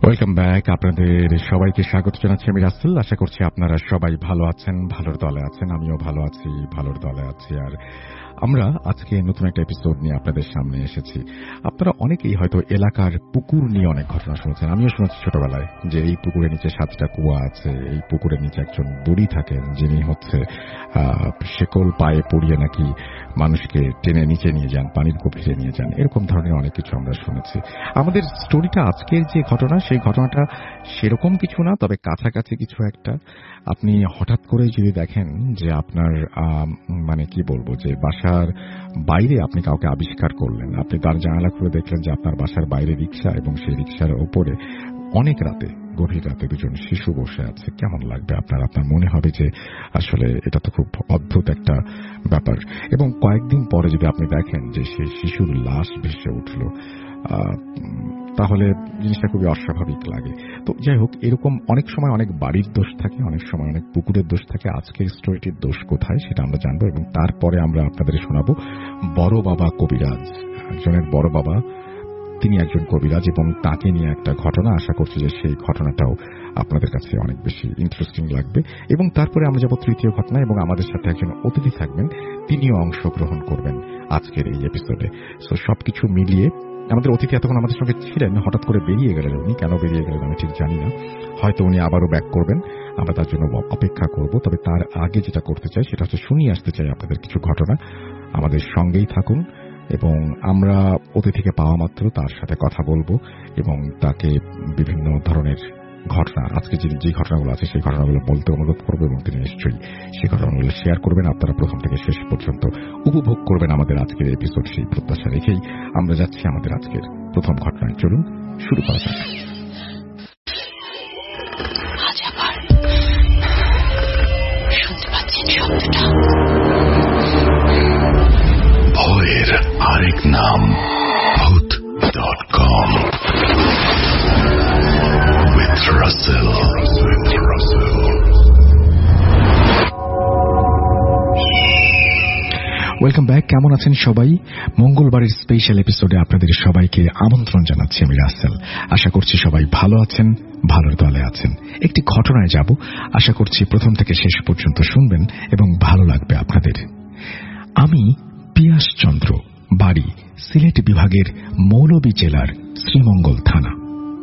Welcome back. আপনাদের সবাইকে স্বাগত জানাচ্ছি আমি রাসেল। আশা করছি আপনারা সবাই ভালো আছেন, ভালোর দলে আছেন। আমিও ভালো আছি, ভালোর দলে আছি। আর আমরা আজকে নতুন একটা এপিসোড নিয়ে আপনাদের সামনে এসেছি। আপনারা অনেকেই হয়তো এলাকার পুকুর নিয়ে অনেক ঘটনা শুনেছেন। আমিও শুনেছি ছোটবেলায় যে এই পুকুরের নিচে 7টা কুয়া আছে, এই পুকুরের নিচে একজন বুড়ি থাকেন যিনি হচ্ছে শেকল পায়ে পড়িয়ে নাকি মানুষকে টেনে নিচে নিয়ে যান, পানির গভীরে নিয়ে যান। এরকম ধরনের অনেক কিছু আমরা শুনেছি। আমাদের স্টোরিটা আজকের যে ঘটনা, সেই ঘটনাটা সেরকম কিছু না, তবে কাছাকাছি কিছু একটা। আপনি হঠাৎ করে যদি দেখেন যে আপনার মানে কি বলবো, যে বাসার বাইরে আপনি কাউকে আবিষ্কার করলেন, আপনি তার জানালা খুলে দেখলেন যে আপনার বাসার বাইরে রিক্সা, এবং সেই রিক্সার ওপরে অনেক রাতে, গভীর রাতে দুজন শিশু বসে আছে। কেমন লাগবে আপনার? আপনার মনে হবে যে আসলে এটা তো খুব অদ্ভুত একটা ব্যাপার। এবং কয়েকদিন পরে যদি আপনি দেখেন যে সেই শিশুর লাশ ভেসে উঠল, তাহলে জিনিসটা খুবই অস্বাভাবিক লাগে। তো যাই হোক, এরকম অনেক সময় অনেক বাড়ির দোষ থাকে, অনেক সময় অনেক পুকুরের দোষ থাকে। আজকের স্টোরিটির দোষ কোথায় সেটা আমরা জানবো, এবং তারপরে আমরা আপনাদের শোনাবো বড় বাবা কবিরাজ। একজনের বড় বাবা, তিনি একজন কবিরাজ, এবং তাকে নিয়ে একটা ঘটনা। আশা করছি যে সেই ঘটনাটাও আপনাদের কাছে অনেক বেশি ইন্টারেস্টিং লাগবে। এবং তারপরে আমরা যাব তৃতীয় ঘটনা, এবং আমাদের সাথে একজন অতিথি থাকবেন, তিনিও অংশগ্রহণ করবেন আজকের এই এপিসোডে। সো সবকিছু মিলিয়ে আমাদের অতিথি এতক্ষণ আমাদের সঙ্গে ছিলেন, হঠাৎ করে বেরিয়ে গেলেন। উনি কেন বেরিয়ে গেলেন আমি ঠিক জানি না, হয়তো উনি আবারও ব্যাক করবেন, আমরা তার জন্য অপেক্ষা করব। তবে তার আগে যেটা করতে চাই সেটা হচ্ছে শুনিয়ে আসতে চাই আপনাদের কিছু ঘটনা। আমাদের সঙ্গেই থাকুন, এবং আমরা অতিথিকে পাওয়া মাত্র তার সাথে কথা বলবো, এবং তাকে বিভিন্ন ধরনের ঘটনা, আজকে যে ঘটনাগুলো আছে সেই ঘটনাগুলো বলতে অনুরোধ করবো, এবং তিনি নিশ্চয়ই সেই ঘটনাগুলো শেয়ার করবেন। আপনারা প্রথম থেকে শেষ পর্যন্ত উপভোগ করবেন আমাদের আজকের এপিসোড, সেই প্রত্যাশা রেখেই আমরা যাচ্ছি আমাদের আজকের প্রথম ঘটনায়। চলুন শুরু করা যাক। ভয়ের আরেক নাম ভূত.com with Russell. Welcome back. কেমন আছেন সবাই? মঙ্গলবারের স্পেশাল এপিসোডে আপনাদের সবাইকে আমন্ত্রণ জানাচ্ছি আমি রাসেল। আশা করছি সবাই ভালো আছেন, ভালোর দলে আছেন। একটি ঘটনায় যাব, আশা করছি প্রথম থেকে শেষ পর্যন্ত শুনবেন এবং ভালো লাগবে আপনাদের। আমি পিয়াস চন্দ্র, বাড়ি সিলেট বিভাগের মৌলভী জেলার শ্রীমঙ্গল থানা।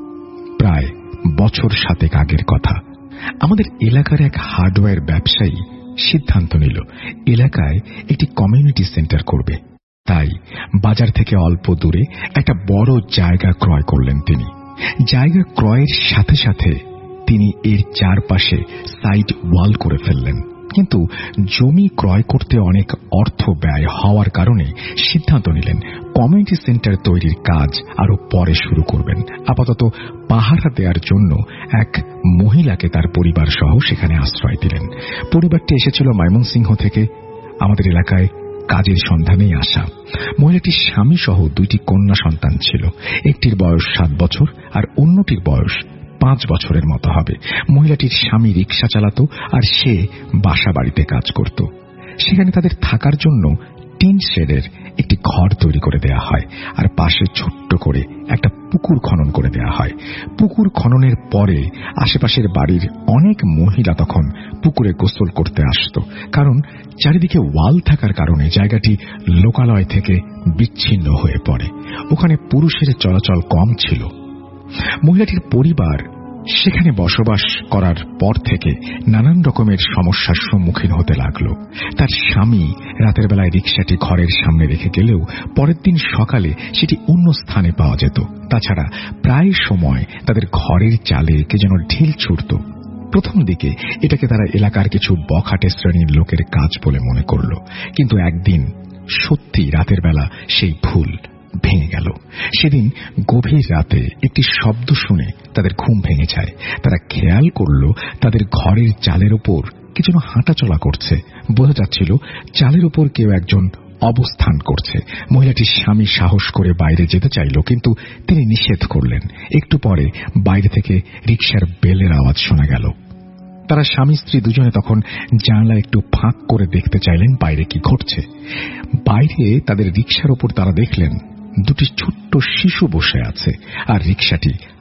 প্রায় বছর 7 আগের কথা। আমাদের এলাকার এক হার্ডওয়্যার ব্যবসায়ী সিদ্ধান্ত নিল এলাকায় একটি কমিউনিটি সেন্টার করবে। তাই বাজার থেকে অল্প দূরে একটা বড় জায়গা ক্রয় করলেন তিনি। জায়গা ক্রয়ের সাথে সাথে তিনি এর চারপাশে সাইড ওয়াল করে ফেললেন। কিন্তু জমি ক্রয় করতে অনেক অর্থ ব্যয় হওয়ার কারণে সিদ্ধান্ত নিলেন কমিউনিটি সেন্টার তৈরির কাজ আরো পরে শুরু করবেন। আপাতত পাহারা দেওয়ার জন্য এক মহিলাকে তার পরিবার সহ সেখানে আশ্রয় দিলেন। পরিবারটি এসেছিল ময়মনসিংহ থেকে, আমাদের এলাকায় কাজের সন্ধানেই আসা। মহিলাটির স্বামী সহ 2টি কন্যা সন্তান ছিল। একটির বয়স 7 বছর আর অন্যটির বয়স 5 বছরের মতো হবে। মহিলাটির স্বামী রিক্সা চালাতো, আর সে বাসা বাড়িতে কাজ করত। সেখানে তাদের থাকার জন্য টিন শেডের একটি ঘর তৈরি করে দেয়া হয়, আর পাশে ছোট্ট করে একটা পুকুর খনন করে দেয়া হয়। পুকুর খননের পরে আশেপাশের বাড়ির অনেক মহিলা তখন পুকুরে গোসল করতে আসত, কারণ চারিদিকে ওয়াল থাকার কারণে জায়গাটি লোকালয় থেকে বিচ্ছিন্ন হয়ে পড়ে। ওখানে পুরুষের চলাচল কম ছিল। মহিলাটির পরিবার সেখানে বসবাস করার পর থেকে নানান রকমের সমস্যার সম্মুখীন হতে লাগলো। তার স্বামী রাতের বেলায় রিক্সাটি ঘরের সামনে রেখে গেলেও পরের দিন সকালে সেটি অন্য স্থানে পাওয়া যেত। তাছাড়া প্রায় সময় তাদের ঘরের চালে কে যেন ঢিল ছুড়ত। প্রথম দিকে এটাকে তারা এলাকার কিছু বখাটে শ্রেণীর লোকের কাজ বলে মনে করল, কিন্তু একদিন সত্যি রাতের বেলা সেই ভুল ভেঙে গেল। সেদিন গভীর রাতে একটি শব্দ শুনে তাদের ঘুম ভেঙে যায়। তারা খেয়াল করল তাদের ঘরের চালের উপর কি যেন হাঁটাচলা করছে। বোঝা যাচ্ছিল চালের উপর কেউ একজন অবস্থান করছে। মহিলাটির স্বামী সাহস করে বাইরে যেতে চাইল, কিন্তু তিনি নিষেধ করলেন। একটু পরে বাইরে থেকে রিকশার বেলের আওয়াজ শোনা গেল। তারা স্বামী স্ত্রী দুজনে তখন জানলা একটু ফাঁক করে দেখতে চাইলেন বাইরে কি ঘটছে। বাইরে তাদের রিকশার উপর তারা দেখলেন 2টি ছোট্ট শিশু বসে আছে, আর রিকশাটি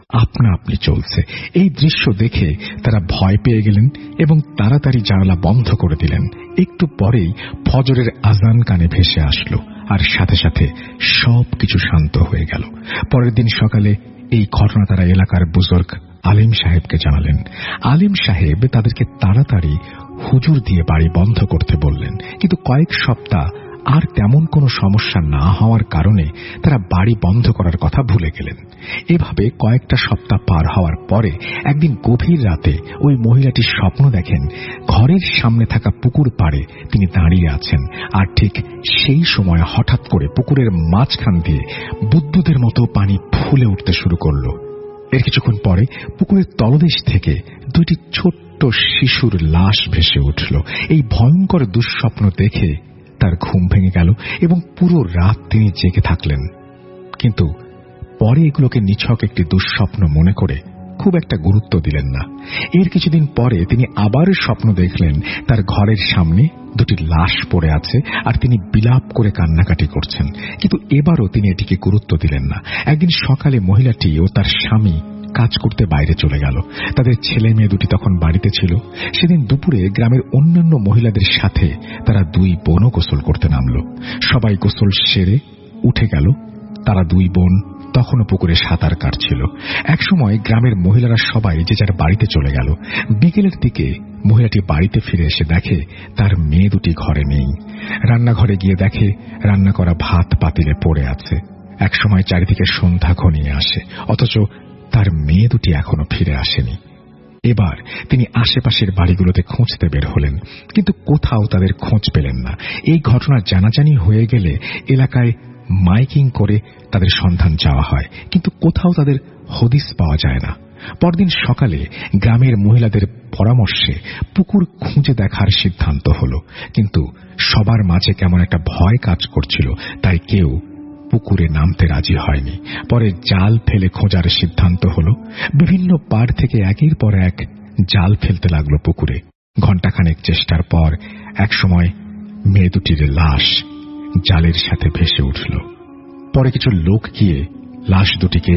আপনা আপনি চলছে। এই দৃশ্য দেখে তারা ভয় পেয়ে গেলেন এবং তাড়াতাড়ি জানালা বন্ধ করে দিলেন। একটু পরেই ফজরের আজান কানে ভেসে আসলো, আর সাথে সাথে সবকিছু শান্ত হয়ে গেল। পরের দিন সকালে এই ঘটনা তারা এলাকার বুজুর্গ আলিম সাহেবকে জানালেন। আলিম সাহেব তাদেরকে তাড়াতাড়ি হুজুর দিয়ে বাড়ি বন্ধ করতে বললেন, কিন্তু কয়েক সপ্তাহ আর তেমন কোনো সমস্যা না হওয়ার কারণে তারা বাড়ি বন্ধ করার কথা ভুলে গেলেন। এভাবে কয়েকটা সপ্তাহ পার হওয়ার পরে একদিন গভীর রাতে ওই মহিলাটি স্বপ্ন দেখেন ঘরের সামনে থাকা পুকুর পাড়ে তিনি দাঁড়িয়ে আছেন, আর ঠিক সেই সময় হঠাৎ করে পুকুরের মাঝখান দিয়ে বুদ্বুদের মতো পানি ফুলে উঠতে শুরু করল। এর কিছুক্ষণ পরে পুকুরের তলদেশ থেকে দুইটি ছোট্ট শিশুর লাশ ভেসে উঠল। এই ভয়ঙ্কর দুঃস্বপ্ন দেখে তার ঘুম ভেঙে গেল এবং পুরো রাত তিনি জেগে থাকলেন। কিন্তু পরে এগুলোকে নিছক একটি দুঃস্বপ্ন মনে করে খুব একটা গুরুত্ব দিলেন না। এর কিছুদিন পরে তিনি আবার স্বপ্ন দেখলেন তার ঘরের সামনে দুটি লাশ পড়ে আছে, আর তিনি বিলাপ করে কান্নাকাটি করছেন, কিন্তু এবারও তিনি এটিকে গুরুত্ব দিলেন না। একদিন সকালে মহিলাটি ও তার স্বামী কাজ করতে বাইরে চলে গেল। তাদের ছেলে মেয়ে দুটি তখন বাড়িতে ছিল। সেদিন দুপুরে গ্রামের অন্যান্য মহিলাদের সাথে তারা দুই বোনও গোসল করতে নামল। সবাই গোসল সেরে উঠে গেল। তারা দুই বোন তখনও পুকুরে সাঁতার কাটছিল। একসময় গ্রামের মহিলারা সবাই যে যার বাড়িতে চলে গেল। বিকেলের দিকে মহিলাটি বাড়িতে ফিরে এসে দেখে তার মেয়ে দুটি ঘরে নেই। রান্নাঘরে গিয়ে দেখে রান্না করা ভাত পাতিলে পড়ে আছে। একসময় চারিদিকে সন্ধ্যা ঘনিয়ে আসে, অথচ তার মেয়ে দুটি এখনো ফিরে আসেনি। এবার তিনি আশেপাশের বাড়িগুলোতে খুঁজতে বের হলেন, কিন্তু কোথাও তাদের খোঁজ পেলেন না। এই ঘটনা জানাজানি হয়ে গেলে এলাকায় মাইকিং করে তাদের সন্ধান চাওয়া হয়, কিন্তু কোথাও তাদের হদিস পাওয়া যায় না। পরদিন সকালে গ্রামের মহিলাদের পরামর্শে পুকুর খুঁজে দেখার সিদ্ধান্ত হল, কিন্তু সবার মাঝে কেমন একটা ভয় কাজ করছিল, তাই কেউ পুকুরে নামতে রাজি হয়নি। পরে জাল ফেলে খোঁজার সিদ্ধান্ত হল। বিভিন্ন পাড় থেকে একের পর এক জাল ফেলতে লাগলো পুকুরে। ঘণ্টাখানেক চেষ্টার পর একসময় মেয়ে দুটির লাশ জালের সাথে ভেসে উঠল। পরে কিছু লোক গিয়ে লাশ দুটিকে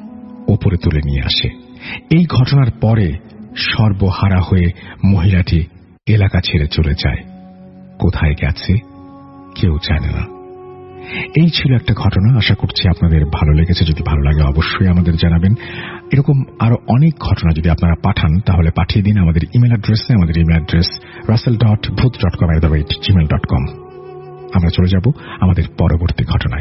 ওপরে তুলে নিয়ে আসে। এই ঘটনার পরে সর্বহারা হয়ে মহিলাটি এলাকা ছেড়ে চলে যায়। কোথায় গেছে কেউ জানে না। এই ছিল একটা ঘটনা। আশা করছি আপনাদের ভালো লেগেছে। যদি ভালো লাগে অবশ্যই আমাদের জানাবেন। এরকম আরো অনেক ঘটনা যদি আপনারা পাঠান তাহলে পাঠিয়ে দিন আমাদের ইমেল অ্যাড্রেসে। আমাদের ইমেল অ্যাড্রেস russell.booth.com@gmail.com। আমরা চলে যাব আমাদের পরবর্তী ঘটনায়।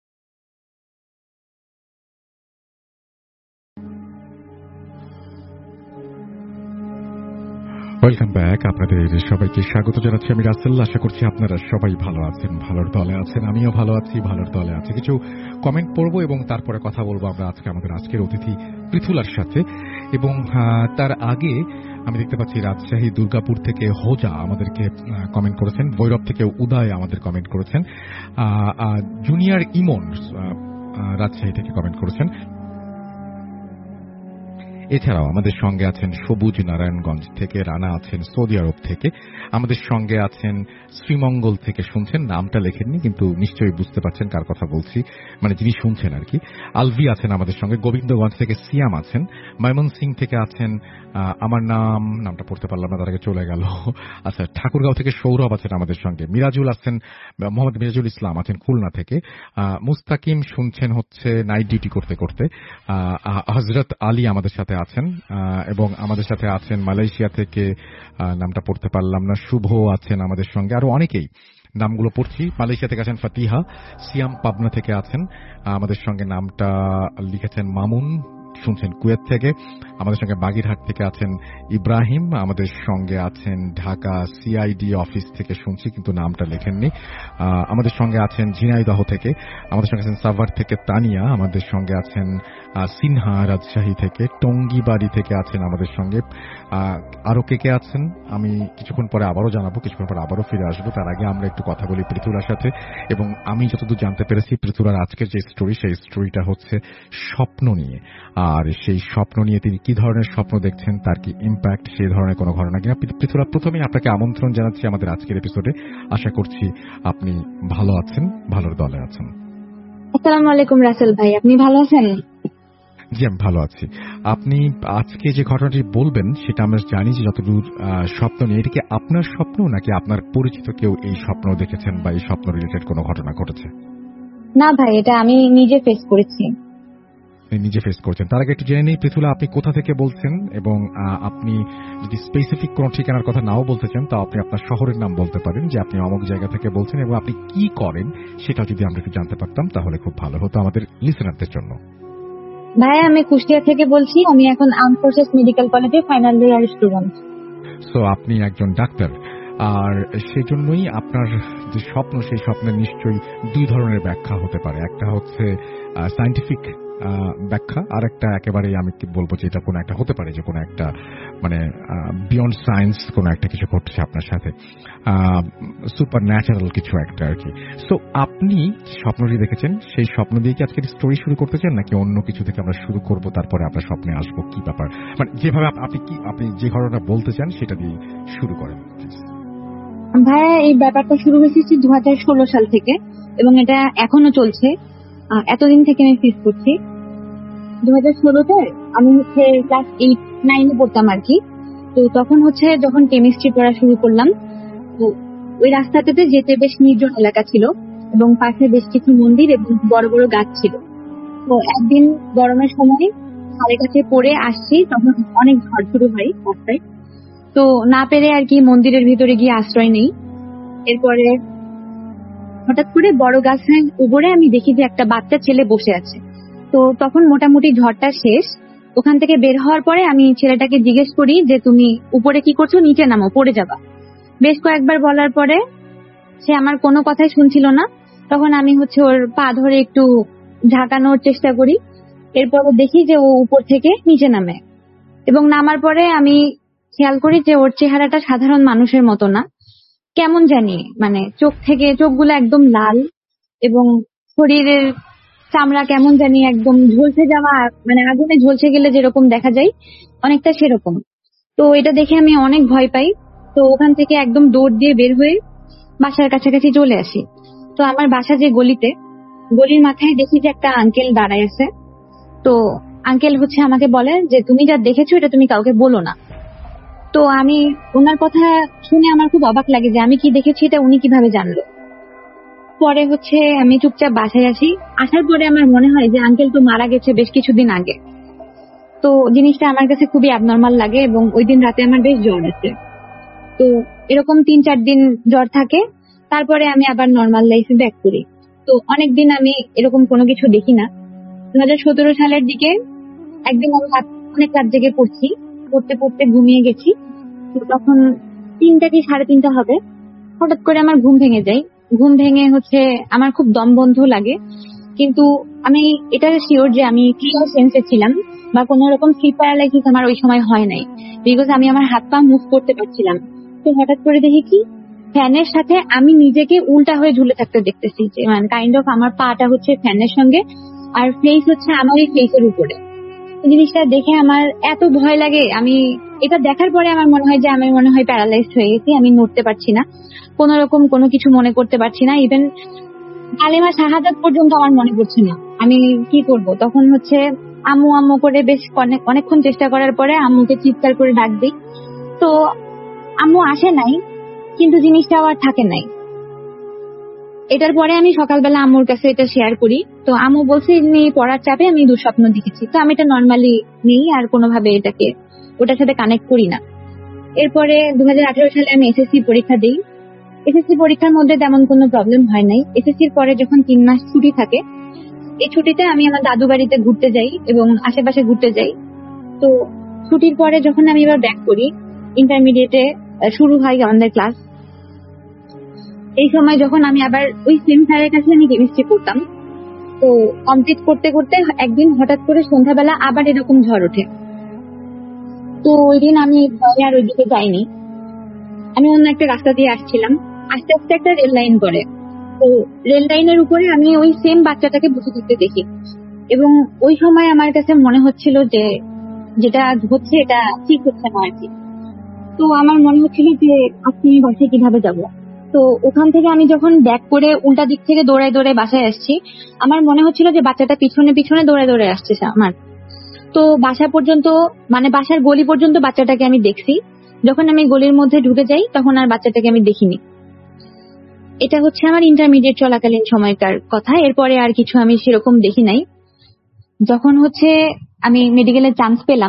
Welcome back. আপনাদের সবাইকে স্বাগত জানাচ্ছি আমি রাসেল। আশা করছি আপনারা সবাই ভালো আছেন, ভালোর দলে আছেন। আমিও ভালো আছি, ভালোর দলে আছি। কিছু কমেন্ট পড়বো এবং তারপরে কথা বলবো আমরা আমাদের আজকের অতিথি পৃথুলার সাথে। এবং তার আগে আমি দেখতে পাচ্ছি রাজশাহী দুর্গাপুর থেকে হোজা আমাদেরকে কমেন্ট করেছেন, ভৈরব থেকে উদয় আমাদের কমেন্ট করেছেন, জুনিয়র ইমন রাজশাহী থেকে কমেন্ট করেছেন। এছাড়াও আমাদের সঙ্গে আছেন সবুজ নারায়ণগঞ্জ থেকে, রানা আছেন সৌদি আরব থেকে, আমাদের সঙ্গে আছেন শ্রীমঙ্গল থেকে, শুনছেন নামটা লেখেননি কিন্তু নিশ্চয়ই বুঝতে পারছেন কার কথা বলছি, মানে যিনি শুনছেন আর কি। আলভি আছেন আমাদের সঙ্গে, গোবিন্দগঞ্জ থেকে সিয়াম আছেন, ময়মনসিং থেকে আছেন, আমার নামটা পড়তে পারলাম না, তার আগে চলে গেল। আচ্ছা, ঠাকুরগাঁও থেকে সৌরভ আছেন আমাদের সঙ্গে, মিরাজুল আছেন, মোহাম্মদ মিরাজুল ইসলাম আছেন খুলনা থেকে, মুস্তাকিম শুনছেন হচ্ছে নাইট ডিউটি করতে করতে, হযরত আলী আমাদের সাথে আছেন, এবং আমাদের সাথে আছেন মালয়েশিয়া থেকে, নামটা পড়তে পারলাম না, শুভ আছেন আমাদের সঙ্গে, আরো অনেকেই। নামগুলো পড়ছি। মালয়েশিয়া থেকে আছেন ফাতিহা, সিয়াম পাবনা থেকে আছেন আমাদের সঙ্গে, নামটা লিখেছেন মামুন, শুনছেন কুয়েত থেকে। আমাদের সঙ্গে বাগিরহাট থেকে আছেন ইব্রাহিম, আমাদের সঙ্গে আছেন ঢাকা সিআইডি অফিস থেকে শুনছি কিন্তু নামটা লেখেননি। আমাদের সঙ্গে আছেন ঝিনাইদহ থেকে, আমাদের সঙ্গে আছেন সাভার থেকে তানিয়া, আমাদের সঙ্গে আছেন সিনহা রাজশাহী থেকে, টঙ্গিবাড়ি থেকে আছেন আমাদের সঙ্গে। আরো কে কে আছেন আমি কিছুক্ষণ পরে আবারও জানাবো, কিছুক্ষণ পরে আবারও ফিরে আসবো। তার আগে আমরা একটু কথা বলি পৃথুলার সাথে। এবং আমি যতদূর জানতে পেরেছি পৃথুলার আজকের যে স্টোরি, সেই স্টোরিটা হচ্ছে স্বপ্ন নিয়ে। আর সেই স্বপ্ন নিয়ে তিনি কি ধরনের স্বপ্ন দেখছেন, তার কি ইম্প্যাক্ট, সেই ধরনের কোনো ঘটনা কিনা। পৃথুলা, প্রথমেই আপনাকে আমন্ত্রণ জানাচ্ছি আমাদের আজকের এপিসোডে। আশা করছি আপনি ভালো আছেন, ভালোর দলে আছেন। আসসালামু আলাইকুম রাসেল ভাই, আপনি ভালো আছেন? জি, আমি ভালো আছি। আপনি আজকে যে ঘটনাটি বলবেন সেটা আমরা জানি যে যতদূর স্বপ্ন নিয়ে, এটা কি আপনার স্বপ্ন নাকি আপনার পরিচিত কেউ এই স্বপ্ন দেখেছেন বা এই স্বপ্ন রিলেটেড কোনো ঘটনা ঘটেছে? না ভাই, এটা আমি নিজে ফেস করেছি। আপনি নিজে ফেস করছেন। তার আগে একটু জেনে নিই পৃথুলা, আপনি কোথা থেকে বলছেন এবং আপনি যদি স্পেসিফিক কোনো ঠিকানার কথা নাও বলতে চান তাও আপনি আপনার শহরের নাম বলতে পারেন যে আপনি অমুক জায়গা থেকে বলছেন এবং আপনি কি করেন সেটা যদি আমরা একটু জানতে পারতাম তাহলে খুব ভালো হতো আমাদের লিসেনারদের জন্য। ভাই, আমি কুষ্টিয়া থেকে বলছি। আমি এখন আর্মড ফোর্সেস মেডিকেল কলেজে ফাইনাল ইয়ার স্টুডেন্ট। সো আপনি একজন ডাক্তার, আর সেজন্যই আপনার যে স্বপ্ন সেই স্বপ্নের নিশ্চয়ই দুই ধরনের ব্যাখ্যা হতে পারে। একটা হচ্ছে সায়েন্টিফিক ব্যাখ্যা, আর একটা একেবারেই আমি বলবো যে এটা কোনো একটা হতে পারে যে কোনো একটা মানে বিয়ন্ড সায়েন্স কোনো একটা কিছু ঘটছে আপনার সাথে, সুপার ন্যাচারাল কিছু একটা আর কি। সো আপনি স্বপ্নটি দেখেছেন, সেই স্বপ্ন দিয়ে কি আজকের স্টোরি শুরু করতে চান নাকি অন্য কিছু থেকে আমরা শুরু করব তারপরে আপনার স্বপ্নে আসবো? কি ব্যাপার, মানে যেভাবে আপনি যে ঘটনা বলতে চান সেটা দিয়ে শুরু করেন প্লিজ। ভাইয়া, এই ব্যাপারটা শুরু হয়েছে 2016 সাল থেকে এবং এটা এখনো চলছে। এতদিন থেকে আমি ফেস করছি। 2016-তে আমি ক্লাস 8-9-এ পড়তাম আর কি। তো তখন যখন কেমিস্ট্রি পড়া শুরু করলাম, তো ওই রাস্তাটাতে যেতে বেশ নির্জন এলাকা ছিল এবং পাশে বেশ কিছু মন্দির এবং বড় বড় গাছ ছিল। তো একদিন গরমের সময় স্যারের কাছে পড়ে আসছি, তখন অনেক ঝড় শুরু হয় রাস্তায়। তো না পেরে আর কি মন্দিরের ভিতরে গিয়ে আশ্রয় নেই। এরপরে হঠাৎ করে বড় গাছের উপরে আমি দেখি যে একটা বাচ্চা ছেলে বসে আছে। তো তখন মোটামুটি ঝড়টা শেষ। ওখান থেকে বের হওয়ার পরে আমি ছেলেটাকে জিজ্ঞেস করি যে তুমি উপরে কি করছো, নিচে নামো, পড়ে যাবা। বেশ কয়েকবার বলার পরে সে আমার কোনো কথাই শুনছিল না। তখন আমি ওর পা ধরে একটু ঝাঁকানোর চেষ্টা করি। এরপরে দেখি যে ও উপর থেকে নিচে নামে এবং নামার পরে আমি খেয়াল করি যে ওর চেহারাটা সাধারণ মানুষের মতো না, কেমন জানি মানে চোখগুলো একদম লাল এবং শরীরের চামড়া কেমন জানি একদম ঝলসে যাওয়া, মানে আগুনে ঝলসে গেলে যেরকম দেখা যায় অনেকটা সেরকম। তো এটা দেখে আমি অনেক ভয় পাই। তো ওখান থেকে একদম দৌড় দিয়ে বের হয়ে বাসার কাছাকাছি চলে আসি। তো আমার বাসা যে গলির মাথায় দেখি যে একটা আঙ্কেল দাঁড়ায় আছে। তো আঙ্কেল আমাকে বলে যে তুমি যা দেখেছো এটা তুমি কাউকে বলো না। তো আমি ওনার কথা শুনে আমার খুব অবাক লাগে যে আমি কি দেখেছি এটা উনি কিভাবে জানলো। পরে আমি চুপচাপ বাসায় আসি। আসার পরে আমার মনে হয় যে আঙ্কেল তো মারা গেছে বেশ কিছুদিন আগে। তো জিনিসটা আমার কাছে খুবই অ্যাবনর্মাল লাগে এবং ওই দিন রাতে আমার বেশ জ্বর আছে। তো এরকম 3-4 দিন জ্বর থাকে, তারপরে আমি আবার নর্মাল লাইফে ব্যাক করি। তো অনেকদিন আমি এরকম কোনো কিছু দেখি না। 2017 সালের দিকে একদিন আমি অনেক রাত জেগে পড়ছি, পড়তে পড়তে ঘুমিয়ে গেছি। তো তখন 3টা কি 3:30 হবে, হঠাৎ করে আমার ঘুম ভেঙে যায়। ঘুম ভেঙে আমার খুব দম বন্ধ লাগে, কিন্তু আমি এটা শিওর যে আমি ক্লিয়ার সেন্সে ছিলাম বা কোন রকম স্লিপ প্যারালাইসিস আমার ওই সময় হয় নাই, বিকজ আমি আমার হাত পা মুভ করতে পারছিলাম। তো হঠাৎ করে দেখি কি ফ্যানের সাথে আমি নিজেকে উল্টা হয়ে ঝুলে থাকতে দেখতেছি, যে মানে কাইন্ড অফ আমার পাটা ফ্যানের সঙ্গে আর ফেস আমার এই ফেসের উপরে। জিনিসটা দেখে আমার এত ভয় লাগে, আমি এটা দেখার পরে আমার মনে হয় যে আমি প্যারালাইজড হয়ে গেছি, আমি নড়তে পারছি না, কোন রকম কোনো কিছু মনে করতে পারছি না, ইভেন কালেমা শাহাদাত পর্যন্ত আমার মনে পড়ছে না। আমি কি করব তখন আম্মু আম্মু করে বেশ অনেকক্ষণ চেষ্টা করার পরে আম্মুকে চিৎকার করে ডাক দিই। তো আম্মু আসে নাই, কিন্তু জিনিসটা আর থাকে নাই। এটার পরে আমি সকালবেলা আম্মুর কাছে এটা শেয়ার করি। তো আম্মু বলছে এমনি পড়ার চাপে আমি দুঃস্বপ্ন দেখেছি। তো আমি এটা নর্মালি নেই আর কোনোভাবে এটাকে ওটার সাথে কানেক্ট করি না। এরপরে 2018 সালে আমি এসএসসি পরীক্ষা দিই। এসএসসি পরীক্ষার মধ্যে তেমন কোনো প্রবলেম হয় নাই। এসএসসির পরে যখন 3 মাস ছুটি থাকে, এই ছুটিতে আমি আমার দাদু বাড়িতে ঘুরতে যাই এবং আশেপাশে ঘুরতে যাই। তো ছুটির পরে যখন আমি এবার ব্যাক করি, ইন্টারমিডিয়েটে শুরু হয় আমাদের ক্লাস। এই সময় যখন আমি আবার ওই সেম স্যারের কাছে আমি কেমিস্ট্রি পড়তাম, তো কমপ্লিট করতে করতে একদিন হঠাৎ করে সন্ধ্যাবেলা আবার এরকম ঝড় ওঠে। তো ওই দিন আমি ভয়ে আর ওইদিকে যাইনি, আমি অন্য একটা রাস্তা দিয়ে আসছিলাম। আস্তে আস্তে একটা রেল লাইন পড়ে। তো রেল লাইনের উপরে আমি ওই সেম বাচ্চাটাকে বসে থাকতে দেখি এবং ওই সময় আমার কাছে মনে হচ্ছিল যে যেটা হচ্ছে এটা ঠিক হচ্ছে না আর কি। তো আমার মনে হচ্ছিল যে আজকে আমি বাসায় কিভাবে যাব। তো ওখান থেকে আমি যখন ব্যাক করে উল্টা দিক থেকে দৌড়ায় দৌড়ায় বাসায় আসছি, আমার মনে হচ্ছিল যে বাচ্চাটা পিছনে পিছনে দৌড়ায় দৌড়ায় আসছে আমার। তো বাসা পর্যন্ত মানে বাসার গলি পর্যন্ত বাচ্চাটাকে আমি দেখছি, যখন আমি গলির মধ্যে ঢুকে যাই তখন আর বাচ্চাটাকে আমি দেখিনি। এটা হচ্ছে আমার ইন্টারমিডিয়েট চলাকালীন সময়কার কথা। এরপরে আর কিছু আমি সেরকম দেখি নাই। যখন হচ্ছে আমি মেডিকেলে চান্স পেলাম,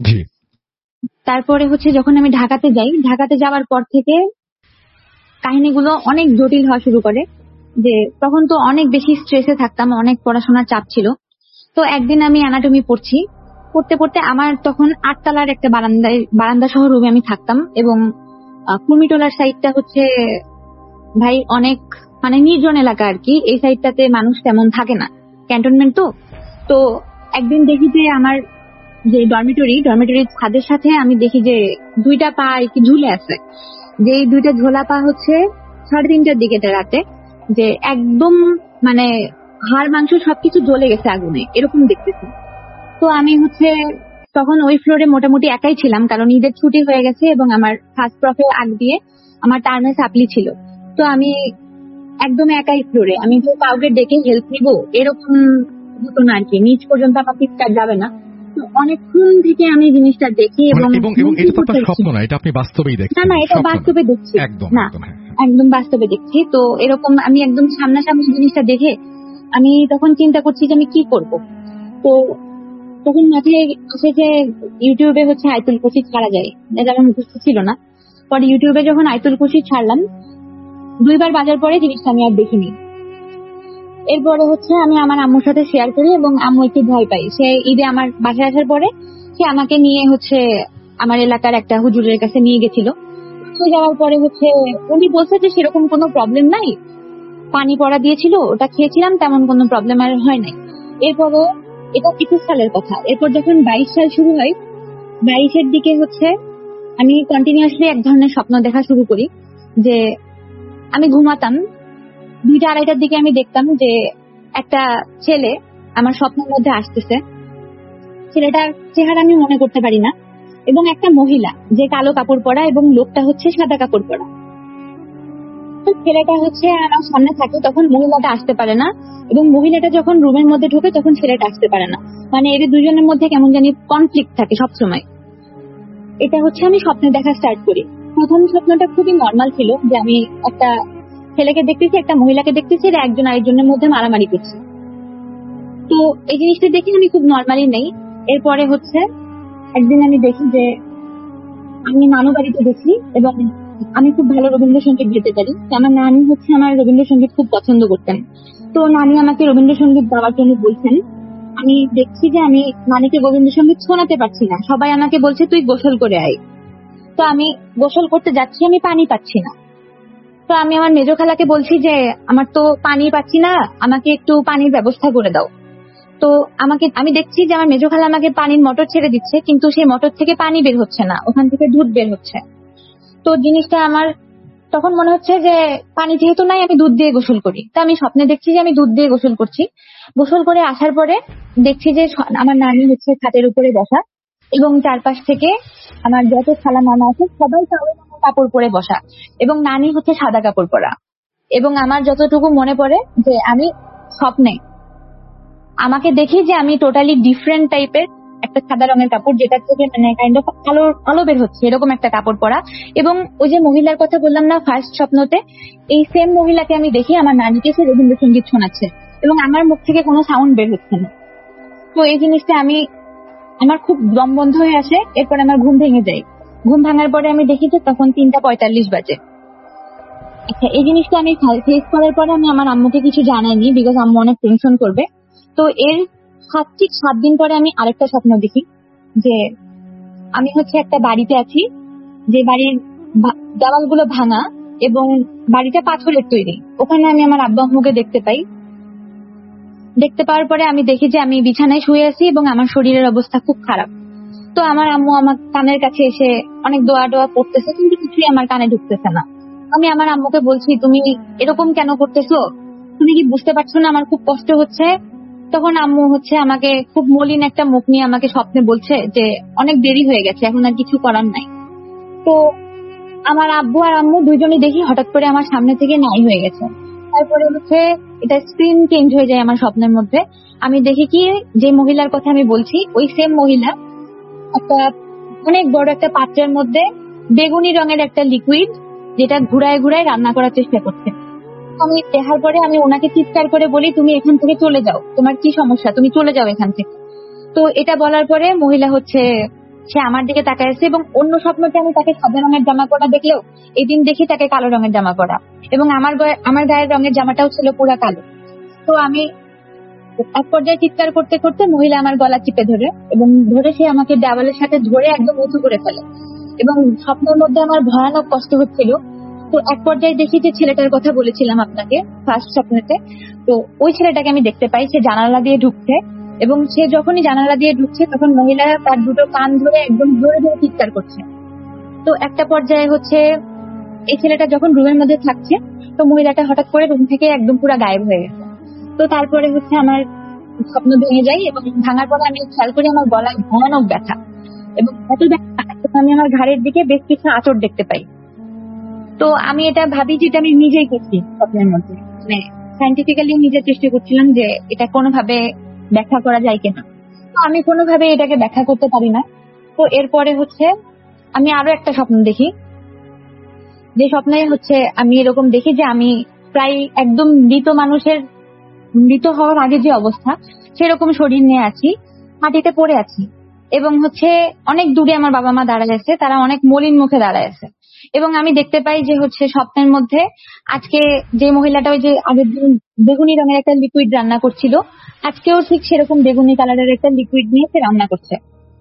তারপরে হচ্ছে যখন আমি ঢাকাতে যাই, ঢাকাতে যাওয়ার পর থেকে কাহিনীগুলো অনেক জটিল হওয়া শুরু করে। যে তখন তো অনেক বেশি স্ট্রেসে থাকতাম, অনেক পড়াশোনার চাপ ছিল। তো একদিন আমি অ্যানাটমি পড়তে পড়তে আমার তখন 8 তলার একটা বারান্দা সহ রুমে আমি থাকতাম, এবং কুর্মিটোলার সাইডটা হচ্ছে ভাই অনেক মানে নির্জন এলাকা আর কি। এই সাইডটাতে মানুষ তেমন থাকে না, ক্যান্টনমেন্ট তো একদিন দেখি যে আমার যে ডরমিটরির ছাদের সাথে আমি দেখি যে 2টা পা আর কি ঝুলে আছে। যে এই 2টা ঝোলা পা হচ্ছে 3:30টার দিকে রাতে, যে একদম মানে হাড় মাংস সবকিছু জ্বলে গেছে আগুনে, এরকম দেখতেছি। তো আমি হচ্ছে তখন ওই ফ্লোরে মোটামুটি একাই ছিলাম, কারণ ঈদের ছুটি হয়ে গেছে এবং আমার ফার্স্ট প্রফে আগ দিয়ে আমার টার্মে সাপ্লি ছিল। তো আমি একদম একাই ফ্লোরে, আমি যে কাউকে ডেকে হেল্প নিব এরকম হতো না আর কি, নিচ পর্যন্ত আমার পিঠটা যাবে না। তো অনেকক্ষণ থেকে আমি জিনিসটা দেখি এবং এটা তো আপনার স্বপ্ন না, এটা আপনি বাস্তবেই দেখছেন? না, এটা বাস্তবে দেখছি। না, একদম বাস্তবে দেখছি। তো এরকম আমি একদম সামনাসামনি জিনিসটা দেখে আমি তখন চিন্তা করছি যে আমি কি করব। তো তখন মাথায় আসে যে ইউটিউবে হচ্ছে আয়তুল কুরসি ছাড়া যায়, এটা আমার মুখস্থ ছিল না। পরে ইউটিউবে যখন আয়তুল কুরসি ছাড়লাম, 2বার বাজার পরে জিনিসটা আমি আর দেখিনি। এরপরে হচ্ছে আমি আমার আম্মুর সাথে শেয়ার করি এবং আম্মু একটু ভয় পাই। সে ঈদে আমার বাসায় আসার পরে সে আমাকে নিয়ে হচ্ছে আমার এলাকার একটা হুজুরের কাছে নিয়ে গেছিল। যাওয়ার পরে হচ্ছে উনি বলছে যে সেরকম কোনো প্রবলেম নাই, পানি পড়া দিয়েছিল, ওটা খেয়েছিলাম, তেমন কোনো প্রবলেম আর হয় নাই। এরপরে এটা 21 সালের কথা। এরপর যখন 22 সাল শুরু হয়, 22-এর দিকে হচ্ছে আমি কন্টিনিউয়াসলি এক ধরনের স্বপ্ন দেখা শুরু করি। যে আমি ঘুমাতাম, 2টা-2:30টার দিকে আমি দেখতাম যে একটা ছেলে আমার স্বপ্নের মধ্যে আসতেছে। ছেলেটার চেহারা আমি মনে করতে পারি না, এবং একটা মহিলা যে কালো কাপড় পরা এবং লোকটা হচ্ছে সাদা কাপড় পরা। ছেলেটা হচ্ছে আমার সামনে থাকে, তখন মহিলাটা আসতে পারে না, এবং মহিলাটা যখন রুমের মধ্যে ঢোকে তখন ছেলেটা আসতে পারে না। মানে এদের দুজনের মধ্যে কেমন জানি কনফ্লিক্ট থাকে সবসময়। এটা হচ্ছে আমি স্বপ্নে দেখা স্টার্ট করি। প্রথম স্বপ্নটা খুবই নর্মাল ছিল, যে আমি একটা ছেলেকে দেখতেছি, একটা মহিলাকে দেখতেছি, এরা একজন আরেকজনের মধ্যে মারামারি করছে। তো এই জিনিসটা দেখে আমি খুব নর্মালি নেই। এরপরে হচ্ছে একদিন আমি দেখি যে আমি নানু বাড়িতে দেখি, এবং আমি খুব ভালো রবীন্দ্রসঙ্গীত গেতে পারি। আমার নানি হচ্ছে আমার রবীন্দ্রসঙ্গীত খুব পছন্দ করতেন। তো নানি আমাকে রবীন্দ্রসঙ্গীত গাওয়ার জন্য বলছেন। আমি দেখছি যে আমি নানিকে রবীন্দ্রসঙ্গীত শোনাতে পারছি না, সবাই আমাকে বলছে তুই গোসল করে আয়। তো আমি গোসল করতে যাচ্ছি, আমি পানি পাচ্ছি না। তো আমি আমার মেজো খালাকে বলছি যে আমার তো পানি পাচ্ছি না, আমাকে একটু পানির ব্যবস্থা করে দাও। তো আমি দেখছি যে আমার মেজো খালা আমাকে পানির মোটর ছেড়ে দিচ্ছে, কিন্তু সেই মোটর থেকে পানি বের হচ্ছে না, ওখান থেকে দুধ বের হচ্ছে। তো জিনিসটা আমার তখন মনে হচ্ছে যে পানি যেহেতু নাই, আমি দুধ দিয়ে গোসল করি। তো আমি স্বপ্নে দেখছি যে আমি দুধ দিয়ে গোসল করছি। গোসল করে আসার পরে দেখছি যে আমার নানি হচ্ছে খাটের উপরে বসা, এবং চারপাশ থেকে আমার যত খালা মামা আছে সবাই কালো কাপড় পরে বসা, এবং নানি হচ্ছে সাদা কাপড় পরা। এবং আমার যতটুকু মনে পড়ে যে আমি স্বপ্নে আমাকে দেখি যে আমি টোটালি ডিফারেন্ট টাইপের একটা সাদা রঙের কাপড়, যেটা থেকে মানে কাইন্ড অফ আলো বের হচ্ছে, এরকম একটা কাপড় পরা। এবং ওই যে মহিলার কথা বললাম না ফার্স্ট স্বপ্নতে, এই সেম মহিলাকে আমি দেখি আমার নানিকে সে রবীন্দ্রসঙ্গীত শোনাচ্ছে, এবং আমার মুখ থেকে কোনো সাউন্ড বের হচ্ছে না। তো এই জিনিসটা আমার খুব দম বন্ধ হয়ে আসে। এরপর আমার ঘুম ভেঙে যায়। ঘুম ভাঙার পরে আমি দেখি যে তখন 3:45 বাজে। আচ্ছা, এই জিনিসটা আমি ফেস করার পরে আমি আমার আম্মুকে কিছু জানাইনি, বিকজ আম্মু অনেক টেনশন করবে। তো এর ঠিক 7 দিন পরে আমি আরেকটা স্বপ্ন দেখি যে আমি হচ্ছে একটা বাড়িতে আছি, যে বাড়ির দেওয়ালগুলো ভাঙা এবং বাড়িটা পাথরের তৈরি। ওখানে আমি আমার আব্বা আম্মুকে দেখতে পাই। দেখতে পাওয়ার পরে আমি দেখি যে আমি বিছানায় শুয়ে আছি এবং আমার শরীরের অবস্থা খুব খারাপ। তো আমার আম্মু আমার কানের কাছে এসে অনেক দোয়া পড়তেছে, কিন্তু কিছুই আমার কানে ঢুকতেছে না। আমি আমার আম্মুকে বলছি তুমি এরকম কেন করতেছো, তুমি কি বুঝতে পারছো না আমার খুব কষ্ট হচ্ছে? তখন আম্মু হচ্ছে আমাকে খুব মলিন একটা মুখ নিয়ে আমাকে স্বপ্নে বলছে যে অনেক দেরি হয়ে গেছে, এখন আর কিছু করার নাই। তো আমার আব্বু আর আম্মু দুইজনই দেখি হঠাৎ করে আমার সামনে থেকে নাই হয়ে গেছে। তারপরে হচ্ছে এটা স্ক্রিন চেঞ্জ হয়ে যায় আমার স্বপ্নের মধ্যে। আমি দেখি কি যে মহিলার কথা আমি বলছি ওই সেম মহিলা একটা অনেক বড় একটা পাত্রের মধ্যে বেগুনি রঙের একটা লিকুইড যেটা ঘুরায় ঘুরায় রান্না করার চেষ্টা করছে। আমি দেখার পরে আমি ওনাকে চিৎকার করে বলি, তুমি এখান থেকে চলে যাও, তোমার কি সমস্যা, তুমি চলে যাও এখান থেকে। তো এটা বলার পরে মহিলা হচ্ছে সে আমার দিকে তাকায় আছে, এবং অন্য স্বপ্নতে আমি তাকে সাদা রঙের জামা পরা দেখলেও এই দিন দেখি তাকে কালো রঙের জামা পরা, এবং আমার গায়ের রঙের জামাটাও ছিল পুরা কালো। তো আমি এক পর্যায়ে চিৎকার করতে করতে মহিলা আমার গলা চিপে ধরে, এবং ধরে সে আমাকে দেওয়ালের সাথে ধরে একদম উঁচু করে ফেলে, এবং স্বপ্নের মধ্যে আমার ভয়ানক কষ্ট হচ্ছিল। তো এক পর্যায়ে দেখি যে ছেলেটার কথা বলেছিলাম আপনাকে ফার্স্ট স্বপ্নেতে, তো ওই ছেলেটাকে আমি দেখতে পাই সে জানালা দিয়ে ঢুকছে, এবং সে যখনই জানালা দিয়ে ঢুকছে তখন মহিলা তার দুটো কান ধরে একদম জোরে জোরে চিৎকার করছে। তো একটা পর্যায়ে হচ্ছে এই ছেলেটা যখন রুমের মধ্যে থাকছে তো মহিলাটা হঠাৎ করে রুম থেকে একদম পুরো গায়েব হয়ে গেছে। তো তারপরে হচ্ছে আমার স্বপ্ন ভেঙে যায়, এবং ভাঙার পরে আমি খেয়াল করি আমার গলায় ভয়ানক ব্যথা, এবং এত ব্যথা আমি আমার ঘাড়ের দিকে বেশ কিছু আঁচড় দেখতে পাই। তো আমি এটা ভাবি যে এটা আমি নিজেই করছি স্বপ্নের মধ্যে, মানে সাইন্টিফিক্যালি নিজে চেষ্টা করছিলাম যে এটা কোনোভাবে ব্যাখ্যা করা যায় কিনা। তো আমি কোনোভাবে এটাকে ব্যাখ্যা করতে পারি না। তো এরপরে হচ্ছে আমি আরো একটা স্বপ্ন দেখি, যে স্বপ্নে হচ্ছে আমি এরকম দেখি যে আমি প্রায় একদম মৃত হওয়ার আগে যে অবস্থা সেরকম শরীর নিয়ে আছি, মাটিতে পড়ে আছি, এবং হচ্ছে অনেক দূরে আমার বাবা মা দাঁড়ায় আছে, তারা অনেক মলিন মুখে দাঁড়ায় আছে, এবং আমি দেখতে পাই যে হচ্ছে স্বপ্নের মধ্যে আজকে যে মহিলাটা ওই যে আগের দিন বেগুনি রঙের একটা লিকুইড রান্না করছিল, আজকেও ঠিক সেরকম বেগুনি কালারের একটা লিকুইড নিয়ে সে রান্না করছে।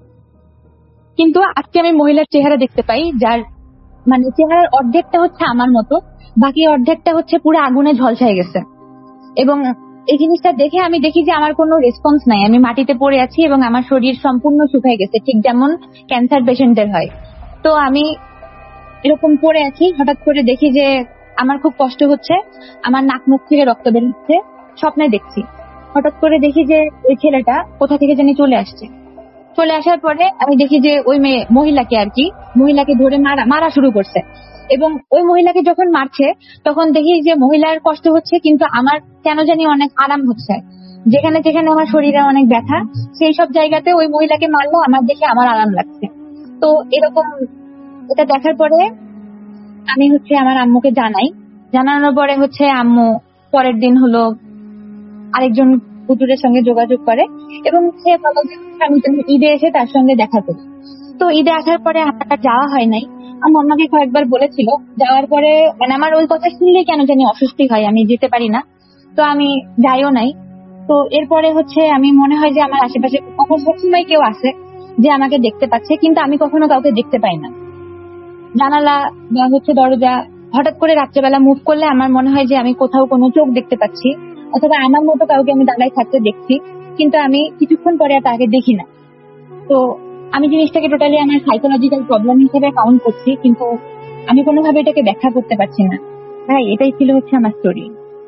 কিন্তু আজকে আমি মহিলার চেহারা দেখতে পাই যার মানে চেহারার অর্ধেকটা হচ্ছে আমার মতো, বাকি অর্ধেকটা হচ্ছে পুরো আগুনে ঝলসায় গেছে। এবং এই জিনিসটা দেখে আমি দেখি যে আমার কোনো রেসপন্স নাই, আমি মাটিতে পড়ে আছি এবং আমার শরীর সম্পূর্ণ শুকিয়ে গেছে, ঠিক যেমন ক্যান্সার পেশেন্টের হয়। তো আমি এরকম পড়ে আছি, হঠাৎ করে দেখি যে আমার খুব কষ্ট হচ্ছে, আমার নাক মুখ থেকে রক্ত বের হচ্ছে। স্বপ্নে দেখছি হঠাৎ করে দেখি যে ওই ছেলেটা কোথা থেকে জানি চলে আসছে। চলে আসার পরে আমি দেখি যে ওই মহিলাকে ধরে মারা শুরু করছে, এবং ওই মহিলাকে যখন মারছে তখন দেখি যে মহিলার কষ্ট হচ্ছে, কিন্তু আমার কেন জানি অনেক আরাম হচ্ছে। যেখানে যেখানে আমার শরীরে অনেক ব্যথা সেই সব জায়গাতে ওই মহিলাকে মারলো আমার দেখে আমার আরাম লাগছে। তো এরকম এটা দেখার পরে আমি হচ্ছে আমার আম্মুকে জানানোর পরে হচ্ছে আম্মু পরের দিন হলো আরেকজন হুজুরের সঙ্গে যোগাযোগ করে, এবং সে বলে যে আমি ঈদে এসে তার সঙ্গে দেখা করি। তো ঈদে আসার পরে আমার যাওয়া হয় নাই। আমার আমাকে কয়েকবার বলেছিল, যাওয়ার পরে মানে আমার ওই কথা শুনলে কেন জানি অস্বস্তি হয়, আমি যেতে পারি না, তো আমি যাইও নাই। তো এরপরে হচ্ছে আমি মনে হয় যে আমার আশেপাশে কখন সবসময় কেউ আছে যে আমাকে দেখতে পাচ্ছে, কিন্তু আমি কখনো কাউকে দেখতে পাই না। জানালা বা হচ্ছে দরজা হঠাৎ করে রাত্রেবেলা মুভ করলে আমার মনে হয় যে আমি কোথাও কোনো চোখ দেখতে পাচ্ছি, অথবা আমার মতো কাউকে আমি দাঁড়ায় থাকতে দেখছি, কিন্তু আমি কিছুক্ষণ পরে আর তাকে দেখি না। তো আমি জিনিসটাকে টোটালি আমার সাইকোলজিক্যাল প্রবলেম হিসেবে কাউন্ট করছি, কিন্তু আমি কোনোভাবে এটাকে ব্যাখ্যা করতে পারছি না। ভাই এটাই ছিল হচ্ছে আমার স্টোরি।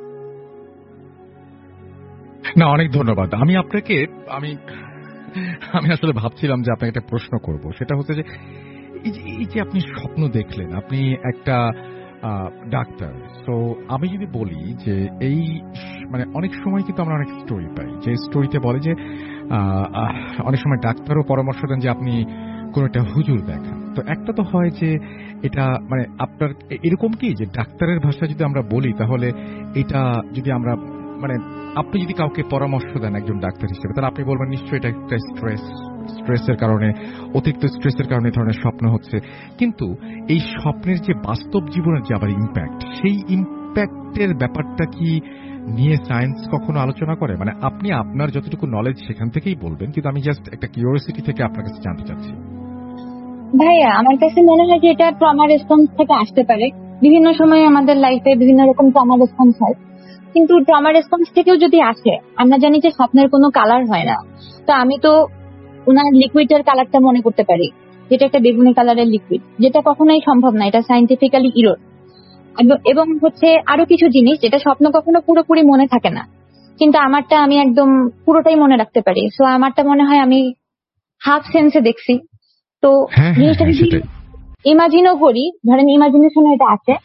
না, অনেক ধন্যবাদ। আমি আপনাকে আমি আসলে ভাবছিলাম যে আপনাকে একটা প্রশ্ন করব, সেটা হচ্ছে যে এই যে আপনি স্বপ্ন দেখলেন, আপনি একটা ডাক্তার, তো আমি যদি বলি যে এই মানে অনেক সময় কিন্তু আমরা অনেক স্টোরি পাই, যে স্টোরিতে বলে যে অনেক সময় ডাক্তারও পরামর্শ দেন যে আপনি কোন একটা হুজুর দেখান। তো একটা তো হয় যে এটা মানে আপনার এরকম কি যে ডাক্তারের ভাষা যদি আমরা বলি তাহলে এটা যদি আমরা মানে আপনি যদি কাউকে পরামর্শ দেন একজন ডাক্তার হিসেবে, তাহলে আপনি বলবেন নিশ্চয়ই এটা একটা স্ট্রেসের কারণে, অতিরিক্ত স্ট্রেসের কারণে ধরনের স্বপ্ন হচ্ছে। কিন্তু এই স্বপ্নের যে বাস্তব জীবনের যে আবার ইম্প্যাক্ট, সেই ইম্প্যাক্টের ব্যাপারটা কি নিয়ে সায়েন্স কখনো আলোচনা করে? মানে আপনি আপনার যতটুকু নলেজ সেখান থেকেই বলবেন, কিন্তু আমি জাস্ট একটা কিউরিওসিটি থেকে আপনার কাছে জানতে চাচ্ছি। ভাইয়া আমার কাছে মনে হয় যে এটা ট্রমা রেসপন্স থেকে আসতে পারে। বিভিন্ন সময় আমাদের লাইফে বিভিন্ন রকম ট্রমা রেসপন্স হয়, কিন্তু ট্রমা রেসপন্স থেকেও যদি আসে, আমরা জানি যে স্বপ্নের কোনো কালার হয় না। তো আমি তো ওনার লিকুইডের কালারটা মনে করতে পারি, যেটা একটা বেগুনি কালারের লিকুইড, যেটা কখনোই সম্ভব না, এটা সাইন্টিফিক্যালি ইরোর। এবং হচ্ছে আরো কিছু জিনিস যেটা স্বপ্ন কখনো পুরোপুরি মনে থাকে না, কিন্তু আমারটা আমি একদম পুরোটাই মনে রাখতে পারি। সো আমারটা মনে হয় আমি হাফ সেন্সে দেখছি। তো জিনিসটা যদি ইমাজিনও করি, ধরেন ইমাজিনেশন এটা আছে,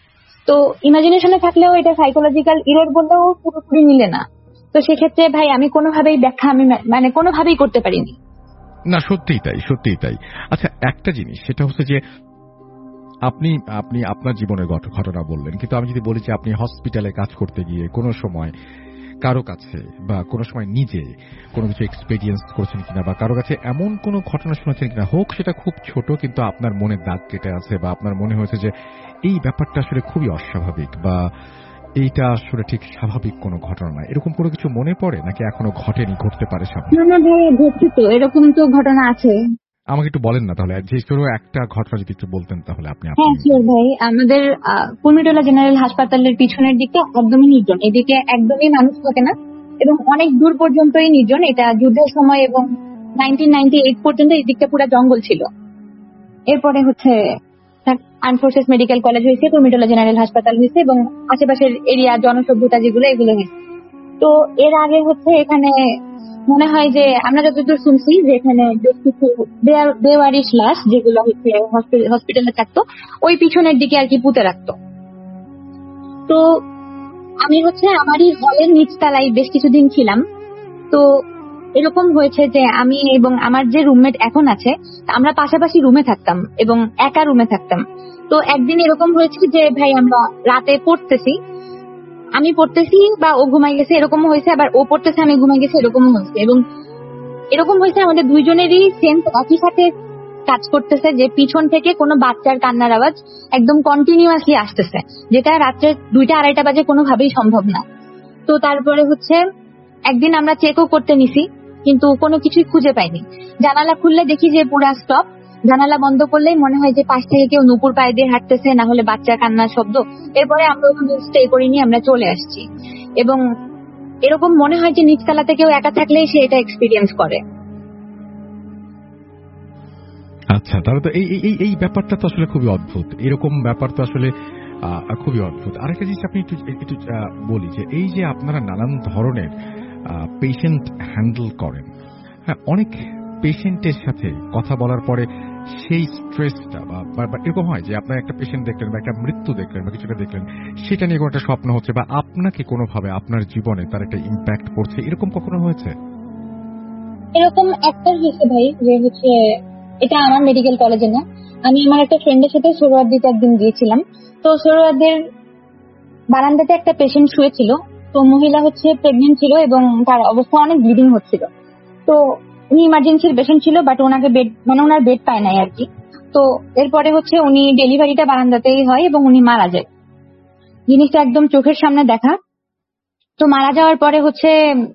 তো ইমাজিনেশনে থাকলেও এটা সাইকোলজিক্যাল ইরর বললেও পুরোপুরি মিলে না। তো সেক্ষেত্রে ভাই আমি কোনোভাবেই ব্যাখ্যা আমি মানে কোনোভাবেই করতে পারিনি। না, সত্যিই তাই। আচ্ছা, একটা জিনিস সেটা হচ্ছে যে আপনি আপনি আপনার জীবনের ঘটনা বললেন, কিন্তু আমি যদি বলি যে আপনি হসপিটালে কাজ করতে গিয়ে কোনো সময় কারো কাছে বা কোনো সময় নিজে কোনো কিছু এক্সপেরিয়েন্স করেছেন কিনা, বা কারো কাছে এমন কোনো ঘটনা শুনেছেন কিনা, হোক সেটা খুব ছোট কিন্তু আপনার মনে দাগ কেটে আছে, বা আপনার মনে হয়েছে যে এই ব্যাপারটা আসলে খুবই অস্বাভাবিক, বা এইটা আসলে ঠিক স্বাভাবিক কোনো ঘটনা নয়, এরকম কোনো কিছু মনে পড়ে নাকি এখনো ঘটেনি, ঘটতে পারে সামনে? না ভাই, ঘটছে তো, এরকম তো ঘটনা আছে। আমাকে একটু বলেন না তাহলে, যে কোনো একটা ঘটনা যদি একটু বলতেন তাহলে। আপনি হ্যাঁ শিওর ভাই, আমাদের কুর্মিটোলা জেনারেল হাসপাতালের পিছনের দিকটা একদমই নির্জন, এদিকে একদমই মানুষ থাকে না এবং অনেক দূর পর্যন্তই নির্জন। এটা যুদ্ধের সময় এবং 1998 পর্যন্ত এই দিকটা পুরো জঙ্গল ছিল। এরপরে হচ্ছে আর্ম ফোর্সেস মেডিকেল কলেজ হয়েছে, কুর্মিটোলা জেনারেল হাসপাতাল হয়েছে এবং আশেপাশের এরিয়া জনসভ্যতা যেগুলো এগুলো হয়েছে। তো এর আগে হচ্ছে এখানে মনে হয় যে আমরা যতদূর শুনছি যে এখানে বেশ কিছু বেওয়ারিশ লাশ যেগুলো হচ্ছে হসপিটালে থাকতো ওই পিছনের দিকে আর কি পুঁতে রাখতো। তো আমি হচ্ছে আমারই হলের নিচতলায় বেশ কিছুদিন ছিলাম। তো এরকম হয়েছে যে আমি এবং আমার যে রুমমেট এখন আছে আমরা পাশাপাশি রুমে থাকতাম এবং একা রুমে থাকতাম। তো একদিন এরকম হয়েছে যে ভাই আমরা রাতে পড়তেছি, আমি পড়তেছি বা ও ঘুমাই গেছে এরকমও হয়েছে, আবার ও পড়তেছে আমি ঘুমাই গেছি এরকমও হয়েছে। এবং এরকম হয়েছে আমাদের দুইজনেরই সেন্স একই সাথে কাজ করতেছে যে পিছন থেকে কোনো বাচ্চার কান্নার আওয়াজ একদম কন্টিনিউয়াসলি আসতেছে, যেটা রাত্রে 2টা-2:30 বাজে কোনোভাবেই সম্ভব না। তো তারপরে হচ্ছে একদিন আমরা চেকও করতে নিছি কিন্তু কোনো কিছুই খুঁজে পাইনি। জানালা খুললে দেখি যে পুরা স্টপ, জানালা বন্ধ করলেই মনে হয় যে পাশ থেকে কেউ নুপুর পায়ে দিয়ে হাঁটতেছে, না হলে বাচ্চার কান্নার শব্দ। এরপরে আমরা ওখানে স্টে করিনি, আমরা চলে আসছি। এবং এরকম মনে হয় যে নিচতলাতে কেউ একা থাকলেই সে এটা এক্সপিরিয়েন্স করে। আচ্ছা, তাহলে তো এই ব্যাপারটা তো আসলে খুবই অদ্ভুত, এরকম ব্যাপার তো আসলে খুবই অদ্ভুত। আরেকটা জিনিস আপনি একটু বলি যে এই যে আপনারা নানান ধরনের পেশেন্ট হ্যান্ডেল করেন, হ্যাঁ, অনেক পেশেন্টের সাথে কথা বলার পরে সেই স্ট্রেসটা বা এরকম হয় যে আপনার একটা পেশেন্ট দেখলেন বা একটা মৃত্যু দেখলেন বা কিছুটা দেখলেন, সেটা নিয়ে কোনো একটা স্বপ্ন হচ্ছে বা আপনাকে কোনোভাবে আপনার জীবনে তার একটা ইম্প্যাক্ট পড়ছে, এরকম কখনো হয়েছে? এরকম একটা হয়েছে ভাই যে হচ্ছে এটা আমার মেডিকেল কলেজে না, আমি আমার একটা ফ্রেন্ডের সাথে সোহরাওয়ার্দীতে একদিন গিয়েছিলাম। তো সোহরাওয়ার্দীর বারান্দাতে একটা পেশেন্ট শুয়েছিল। তো মহিলা হচ্ছে প্রেগনেন্ট ছিল এবং তার অবস্থা অনেক ব্লিডিং হচ্ছিল। তো উনি ইমার্জেন্সির পেশেন্ট ছিল, বাট ওনাকে বেড মানে ওনার বেড পায় নাই আর কি। তো এরপরে হচ্ছে উনি ডেলিভারিটা বারান্দাতেই হয় এবং উনি মারা যায়। জিনিসটা একদম চোখের সামনে দেখা। তো মারা যাওয়ার পরে হচ্ছে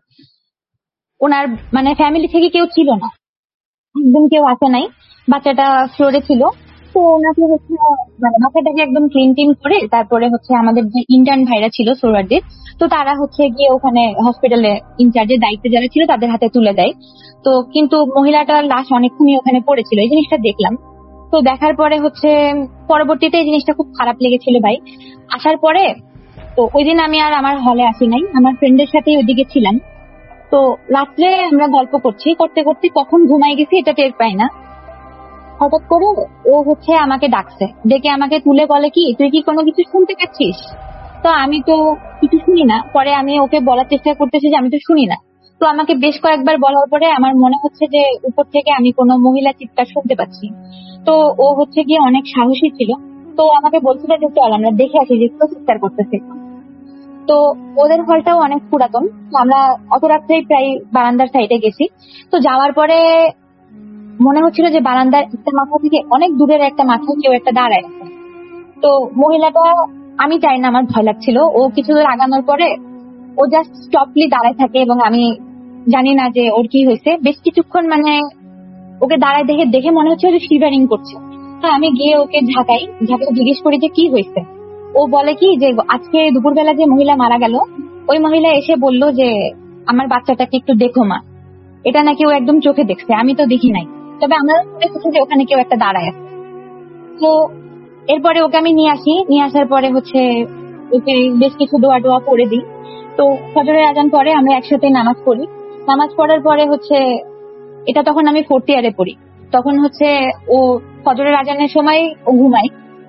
ওনার মানে ফ্যামিলি থেকে কেউ ছিল না, একদম কেউ আসে নাই, বাচ্চাটা ফ্লোরে ছিল। তো ওনাকে হচ্ছে মানে বাচ্চাটাকে একদম ক্লিন করে তারপরে হচ্ছে আমাদের যে ইন্টার্ন ভাইরা ছিল সোহরাওয়ার্দীর, তো তারা হচ্ছে গিয়ে ওখানে হসপিটালে ইনচার্জের দায়িত্বে যারা ছিল তাদের হাতে তুলে দেয়। তো কিন্তু মহিলাটার লাশ অনেকক্ষণই ওখানে পড়েছিল, এই জিনিসটা দেখলাম। তো দেখার পরে হচ্ছে পরবর্তীতে এই জিনিসটা খুব খারাপ লেগেছিল ভাই। আসার পরে তো ওই দিন আমি আর আমার হলে আসি নাই, আমার ফ্রেন্ডের সাথেই ওইদিকে ছিলাম। তো রাত্রে আমরা গল্প করতে করতে কখন ঘুমাই গেছি এটা টের পাই না। হঠাৎ করে ও হচ্ছে আমাকে ডাকছে, ডেকে আমাকে তুলে বলে কি তুই কি কোনো কিছু শুনতে পাচ্ছিস? তো আমি তো কিছু শুনি না। পরে আমি ওকে বলার চেষ্টা করতেছি যে আমি তো শুনি না। তো আমাকে বেশ কয়েকবার বলার পরে আমার মনে হচ্ছে যে উপর থেকে আমি কোনো মহিলা চিৎকার শুনতে পাচ্ছি। তো ও হচ্ছে গিয়ে অনেক সাহসী ছিল, তো আমাকে বলছিল যে চল আমরা দেখে আসি যে কেউ চিৎকার করতেছে। তো ওদের হলটাও অনেক পুরাতন, তো আমরা অত রাত্রেই প্রায় বারান্দার সাইডে গেছি। তো যাওয়ার পরে মনে হচ্ছিল যে বারান্দার একটা মাথা থেকে অনেক দূরের একটা মাথায় কেউ একটা দাঁড়ায় আছে। তো মহিলাটা, আমি চাই না, আমার ভয় লাগছিল। ও কিছু দূর আগানোর পরে ও জাস্ট স্টপলি দাঁড়ায় থাকে এবং আমি জানি না যে ওর কি হয়েছে। বেশ কিছুক্ষণ মানে ওকে দাঁড়ায় দেখে মনে হচ্ছে যে শিভারিং করছে। তো আমি গিয়ে ওকে ঝাঁকাই জিজ্ঞেস করি যে কি হয়েছে। ও বলে কি যে আজকে দুপুরবেলা যে মহিলা মারা গেল ওই মহিলা এসে বলল যে আমার বাচ্চাটাকে একটু দেখো মা। এটা নাকি ও একদম চোখে দেখছে, আমি তো দেখি নাই, তবে আমরা দেখেছি যে ওখানে কেউ একটা দাঁড়ায় আছে। তো এরপরে ওকে আমি নিয়ে আসার পরে হচ্ছে ওকে বেশ কিছু দোয়া টোয়া করে দিই। তো ফজরের আজান পরে আমরা একসাথে নামাজ পড়ি। নামাজ পড়ার পরে হচ্ছে এটা তখন আমি 4th ইয়ারে পড়ি। তখন হচ্ছে ও ফজরের আজানের সময় ও ঘুমায়।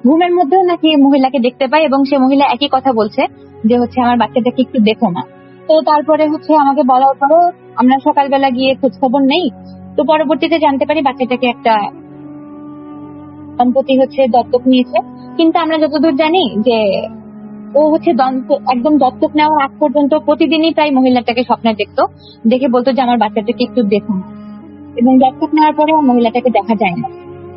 ঘুমের মধ্যেও নাকি মহিলাকে দেখতে পায় এবং সে মহিলা একই কথা বলছে যে হচ্ছে আমার বাচ্চাটাকে একটু দেখো না। তো তারপরে হচ্ছে আমাকে বলার পরও আমরা সকালবেলা গিয়ে খোঁজ খবর নেই। তো পরবর্তীতে জানতে পারি বাচ্চাটাকে একটা দম্পতি হচ্ছে দত্তক নিয়েছে, কিন্তু আমরা যতদূর জানি যে ও হচ্ছে একদম দত্তক নেওয়ার আগ পর্যন্ত প্রতিদিনই প্রায় মহিলাটাকে স্বপ্নে দেখতো, দেখে বলতো যে আমার বাচ্চাটাকে একটু দেখুন, এবং দত্তক নেওয়ার পরে মহিলাটাকে দেখা যায় না।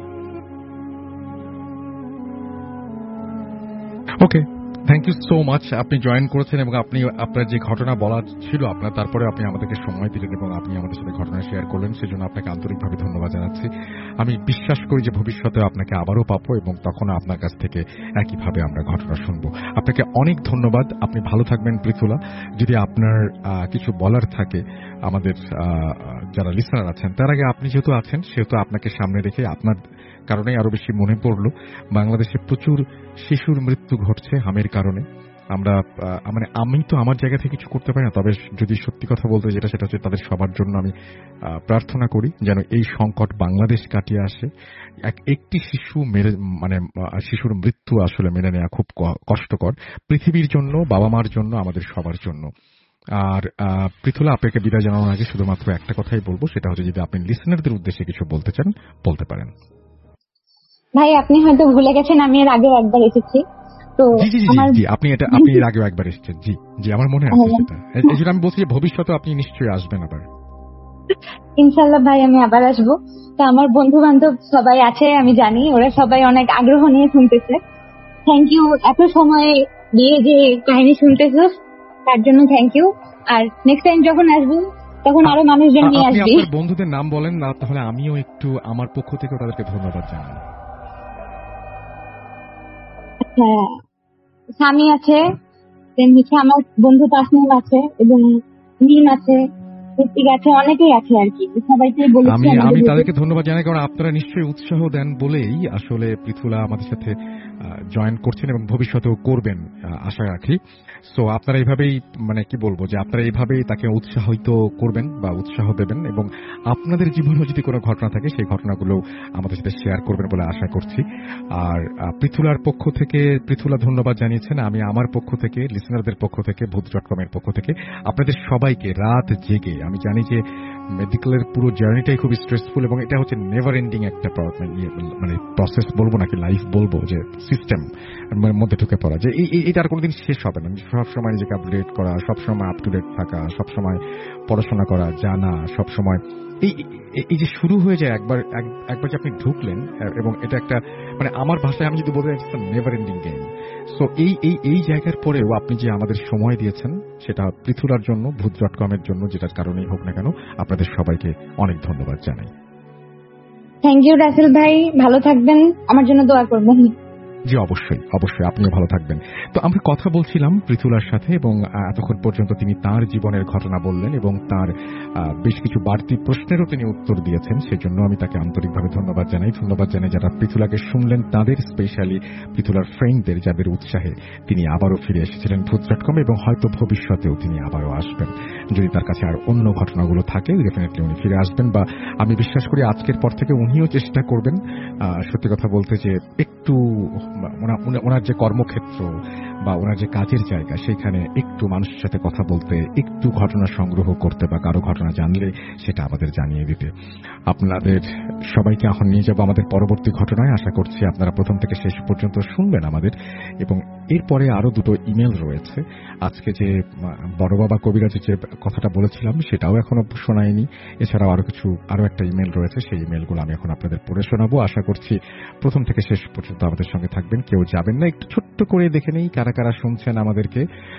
Okay, thank you so much. আপনি জয়েন করেছেন এবং আপনি আপনার যে ঘটনা বলার ছিল আপনার, তারপরে আপনি আমাদেরকে সময় দিলেন এবং আপনি আমাদের সাথে ঘটনা শেয়ার করলেন, সেজন্য আপনাকে আন্তরিকভাবে ধন্যবাদ জানাচ্ছি। আমি বিশ্বাস করি যে ভবিষ্যতে আপনাকে আবারও পাবো এবং তখন আপনার কাছ থেকে একইভাবে আমরা ঘটনা শুনবো। আপনাকে অনেক ধন্যবাদ। আপনি ভালো থাকবেন পৃথুলা। যদি আপনার কিছু বলার থাকে আমাদের যারা লিসনার আছেন, তার আগে আপনি যেহেতু আছেন সেহেতু আপনাকে সামনে রেখে আপনার কারণে আরো বেশি মনে পড়লো বাংলাদেশে প্রচুর শিশুর মৃত্যু ঘটছে হামের কারণে। আমরা মানে আমি তো আমার জায়গা থেকে কিছু করতে পারি না, তবে যদি সত্যি কথা বলতে যেটা সেটা হচ্ছে তাদের সবার জন্য আমি প্রার্থনা করি যেন এই সংকট বাংলাদেশ কাটিয়ে আসে। একটি শিশু মানে শিশুর মৃত্যু আসলে মেনে নেওয়া খুব কষ্টকর, পৃথিবীর জন্য, বাবা মার জন্য, আমাদের সবার জন্য। আর পৃথুলা, আপনাকে বিদায় জানানোর আগে শুধুমাত্র একটা কথাই বলবো, সেটা হচ্ছে যদি আপনি লিসনারদের উদ্দেশ্যে কিছু বলতে চান বলতে পারেন। ভাই আপনি হয়তো ভুলে গেছেন আমি এর আগে একবার এসেছি। তো জি আপনি এর আগেও একবার এসেছেন। জি জি, আমার মনে আছে সেটা। এই জন্য আমি বলছি যে ভবিষ্যতে আপনি নিশ্চয়ই আসবেন আবার। ইনশাআল্লাহ ভাই আমি আবার আসবো। তো আমার বন্ধু বান্ধব সবাই আছে, আমি জানি ওরা সবাই অনেক আগ্রহ নিয়ে শুনতেছে। থ্যাংক ইউ এত সময় দিয়ে যে কাহিনী শুনতেছো তার জন্য থ্যাংক ইউ। আর নেক্সট টাইম যখন আসবো তখন আরো মানুষজন নিয়ে আসবি। আপনি আপনার বন্ধুদের নাম বলেন না, তাহলে আমিও একটু আমার পক্ষ থেকে তাদেরকে ধন্যবাদ জানাই। আচ্ছা, স্বামী আছে, দেন হচ্ছে আমার বন্ধু তাসনিম আছে এবং মিম আছে, ঋত্বিক আছে, অনেকেই আছে আর কি। সবাইকে বলেছি আমি তাদেরকে ধন্যবাদ জানাই, কারণ আপনারা নিশ্চয়ই উৎসাহ দেন বলেই আসলে পৃথুলা আমাদের সাথে জয়েন করছেন এবং ভবিষ্যতেও করবেন আশা রাখি। সো আপনারা এইভাবেই মানে কি বলবো যে আপনারা এইভাবেই তাকে উৎসাহিত করবেন বা উৎসাহ দেবেন এবং আপনাদের জীবনেও যদি কোনো ঘটনা থাকে সেই ঘটনাগুলো আমাদের সাথে শেয়ার করবেন বলে আশা করছি। আর পৃথুলার পক্ষ থেকে পৃথুলা ধন্যবাদ জানিয়েছেন, আমি আমার পক্ষ থেকে, লিসনারদের পক্ষ থেকে, ভূত.com এর পক্ষ থেকে আপনাদের সবাইকে রাত জেগে, আমি জানি যে মেডিকেলের পুরো জার্নিটাই খুব স্ট্রেসফুল এবং এটা হচ্ছে নেভার এন্ডিং একটা মানে প্রসেস বলবো নাকি লাইফ বলবো, যে সিস্টেম মধ্যে ঢুকে পড়া, যে এটা আর কোনোদিন শেষ হবে না। সবসময় নিজেকে আপডেট করা, সবসময় আপ টু ডেট থাকা, সবসময় পড়াশোনা করা, জানা, সবসময় এই যে শুরু হয়ে যায় একবার যে আপনি ঢুকলেন এবং এটা একটা মানে আমার ভাষায় আমি যদি বলতে চাই নেভার এন্ডিং গেম। সো এই জায়গার পরেও আপনি যে আমাদের সময় দিয়েছেন সেটা পৃথুলার জন্য, ভূত.com এর জন্য, যেটার কারণেই হোক না কেন, আপনাদের সবাইকে অনেক ধন্যবাদ জানাই। থ্যাংক ইউ রাসেল ভাই, ভালো থাকবেন, আমার জন্য দোয়া করবেন। জি অবশ্যই অবশ্যই, আপনিও ভালো থাকবেন। তো আমরা কথা বলছিলাম পৃথুলার সাথে এবং এতক্ষণ পর্যন্ত তিনি তার জীবনের ঘটনা বললেন এবং তার বেশ কিছু বাড়তি প্রশ্নেরও তিনি উত্তর দিয়েছেন, সেজন্য আমি তাকে আন্তরিকভাবে ধন্যবাদ জানাই যারা পৃথুলাকে শুনলেন, তাদের স্পেশালি পৃথুলার ফ্রেন্ডদের যাদের উৎসাহে তিনি আবারও ফিরে এসেছিলেন ভূত.com এবং হয়তো ভবিষ্যতেও তিনি আবারও আসবেন। যদি তার কাছে আর অন্য ঘটনাগুলো থাকে ডেফিনেটলি উনি ফিরে আসবেন, বা আমি বিশ্বাস করি আজকের পর থেকে উনিও চেষ্টা করবেন সত্যি কথা বলতে যে একটু ওনার যে কর্মক্ষেত্র বা ওনার যে কাজের জায়গা সেখানে একটু মানুষের সাথে কথা বলতে, একটু ঘটনা সংগ্রহ করতে বা কারো ঘটনা জানলে সেটা আমাদের জানিয়ে দিতে। আপনাদের সবাইকে এখন নিয়ে যাব আমাদের পরবর্তী ঘটনায়। আশা করছি আপনারা প্রথম থেকে শেষ পর্যন্ত শুনবেন আমাদের, এবং এরপরে আরো দুটো ইমেল রয়েছে। আজকে যে বড় বাবা কবিরাজের যে কথাটা বলেছিলাম সেটাও এখনো শোনায়নি, এছাড়াও আরো একটা ইমেল রয়েছে, সেই ইমেলগুলো আমি এখন আপনাদের পড়ে শোনাবো। আশা করছি প্রথম থেকে শেষ পর্যন্ত আমাদের সঙ্গে থাকবেন, কেউ যাবেন না। একটু ছোট্ট করে দেখে নেই কারা কারা শুনছেন আমাদেরকে।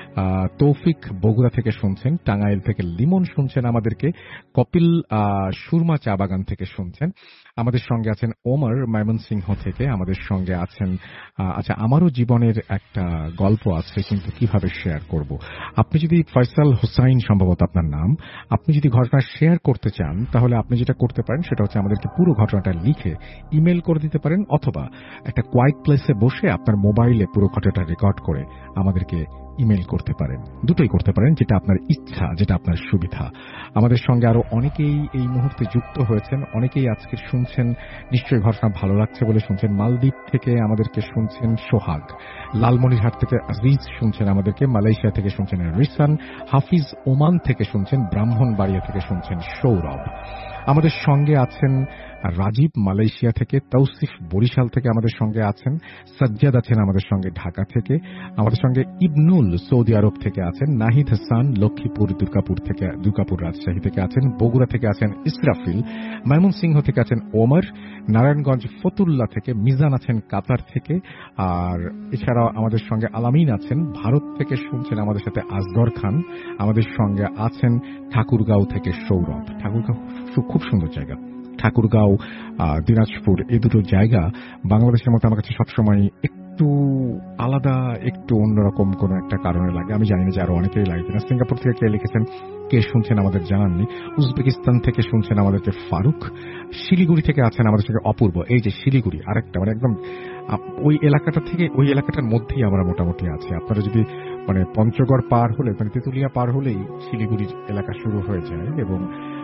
তৌফিক বগুড়া থেকে শুনছেন, টাঙ্গাইল থেকে লিমন শুনছেন আমাদেরকে, কপিল সুরমা চা বাগান থেকে শুনছেন, আমাদের সঙ্গে আছেন ওমর ময়মনসিংহ থেকে, আমাদের সঙ্গে আছেন আচ্ছা আমারও জীবনের একটা গল্প আছে কিন্তু কিভাবে শেয়ার করব। আপনি যদি ফয়সাল হোসাইন সম্ভবত আপনার নাম, আপনি যদি ঘটনা শেয়ার করতে চান তাহলে আপনি যেটা করতে পারেন সেটা হচ্ছে আমাদেরকে পুরো ঘটনাটা লিখে ইমেল করে দিতে পারেন, অথবা একটা কোয়াইট প্লেস অফিসে বসে আপনার মোবাইলে পুরো ঘটনাটা রেকর্ড করে আমাদেরকে ইমেল করতে পারেন, দুটোই করতে পারেন, যেটা আপনার ইচ্ছা, যেটা আপনার সুবিধা। আমাদের সঙ্গে আরো অনেকেই এই মুহূর্তে যুক্ত হয়েছেন, অনেকেই আজকে শুনছেন, নিশ্চয়ই ঘটনা ভালো লাগছে বলে শুনছেন। মালদ্বীপ থেকে আমাদেরকে শুনছেন সোহাগ, লালমনিরহাট থেকে আজিজ শুনছেন আমাদেরকে, মালয়েশিয়া থেকে শুনছেন রিসান, হাফিজ ওমান থেকে শুনছেন, ব্রাহ্মণবাড়িয়া থেকে শুনছেন সৌরভ। আমাদের সঙ্গে আছেন রাজীব মালয়েশিয়া থেকে, তৌসিফ বরিশাল থেকে আমাদের সঙ্গে আছেন, সাজ্জাদ আছেন আমাদের সঙ্গে ঢাকা থেকে, আমাদের সঙ্গে ইবনুল সৌদি আরব থেকে আছেন, নাহিদ হাসান লক্ষ্মীপুর দুর্গাপুর রাজশাহী থেকে আছেন, বগুড়া থেকে আছেন ইসরাফিল, ময়মনসিংহ থেকে আছেন ওমর, নারায়ণগঞ্জ ফতুল্লা থেকে মিজান আছেন কাতার থেকে, আর এছাড়াও আমাদের সঙ্গে আলামিন আছেন ভারত থেকে শুনছেন আমাদের সাথে আসগর খান, আমাদের সঙ্গে আছেন ঠাকুরগাঁও থেকে সৌরভ। ঠাকুরগাঁও খুব সুন্দর জায়গা, ঠাকুরগাঁও দিনাজপুর, এই দুটো জায়গা বাংলাদেশের মতো আমার কাছে সবসময় একটু আলাদা, একটু অন্যরকম কোন একটা কারণে লাগে। আমি জানি না যে আরো অনেকেই লাগে কিনা। সিঙ্গাপুর থেকে কে লিখেছেন, কে শুনছেন আমাদের জানাননি। উজবেকিস্তান থেকে শুনছেন আমাদেরকে ফারুক, শিলিগুড়ি থেকে আছেন আমাদের সঙ্গে অপূর্ব। এই যে শিলিগুড়ি আরেকটা, মানে একদম ওই এলাকাটা থেকে, ওই এলাকাটার মধ্যেই আমরা মোটামুটি আছি। আপনারা যদি মানে পঞ্চগড় পার হলে, মানে তেঁতুলিয়া পার হলেই শিলিগুড়ির এলাকা শুরু হয়ে যায়। এবং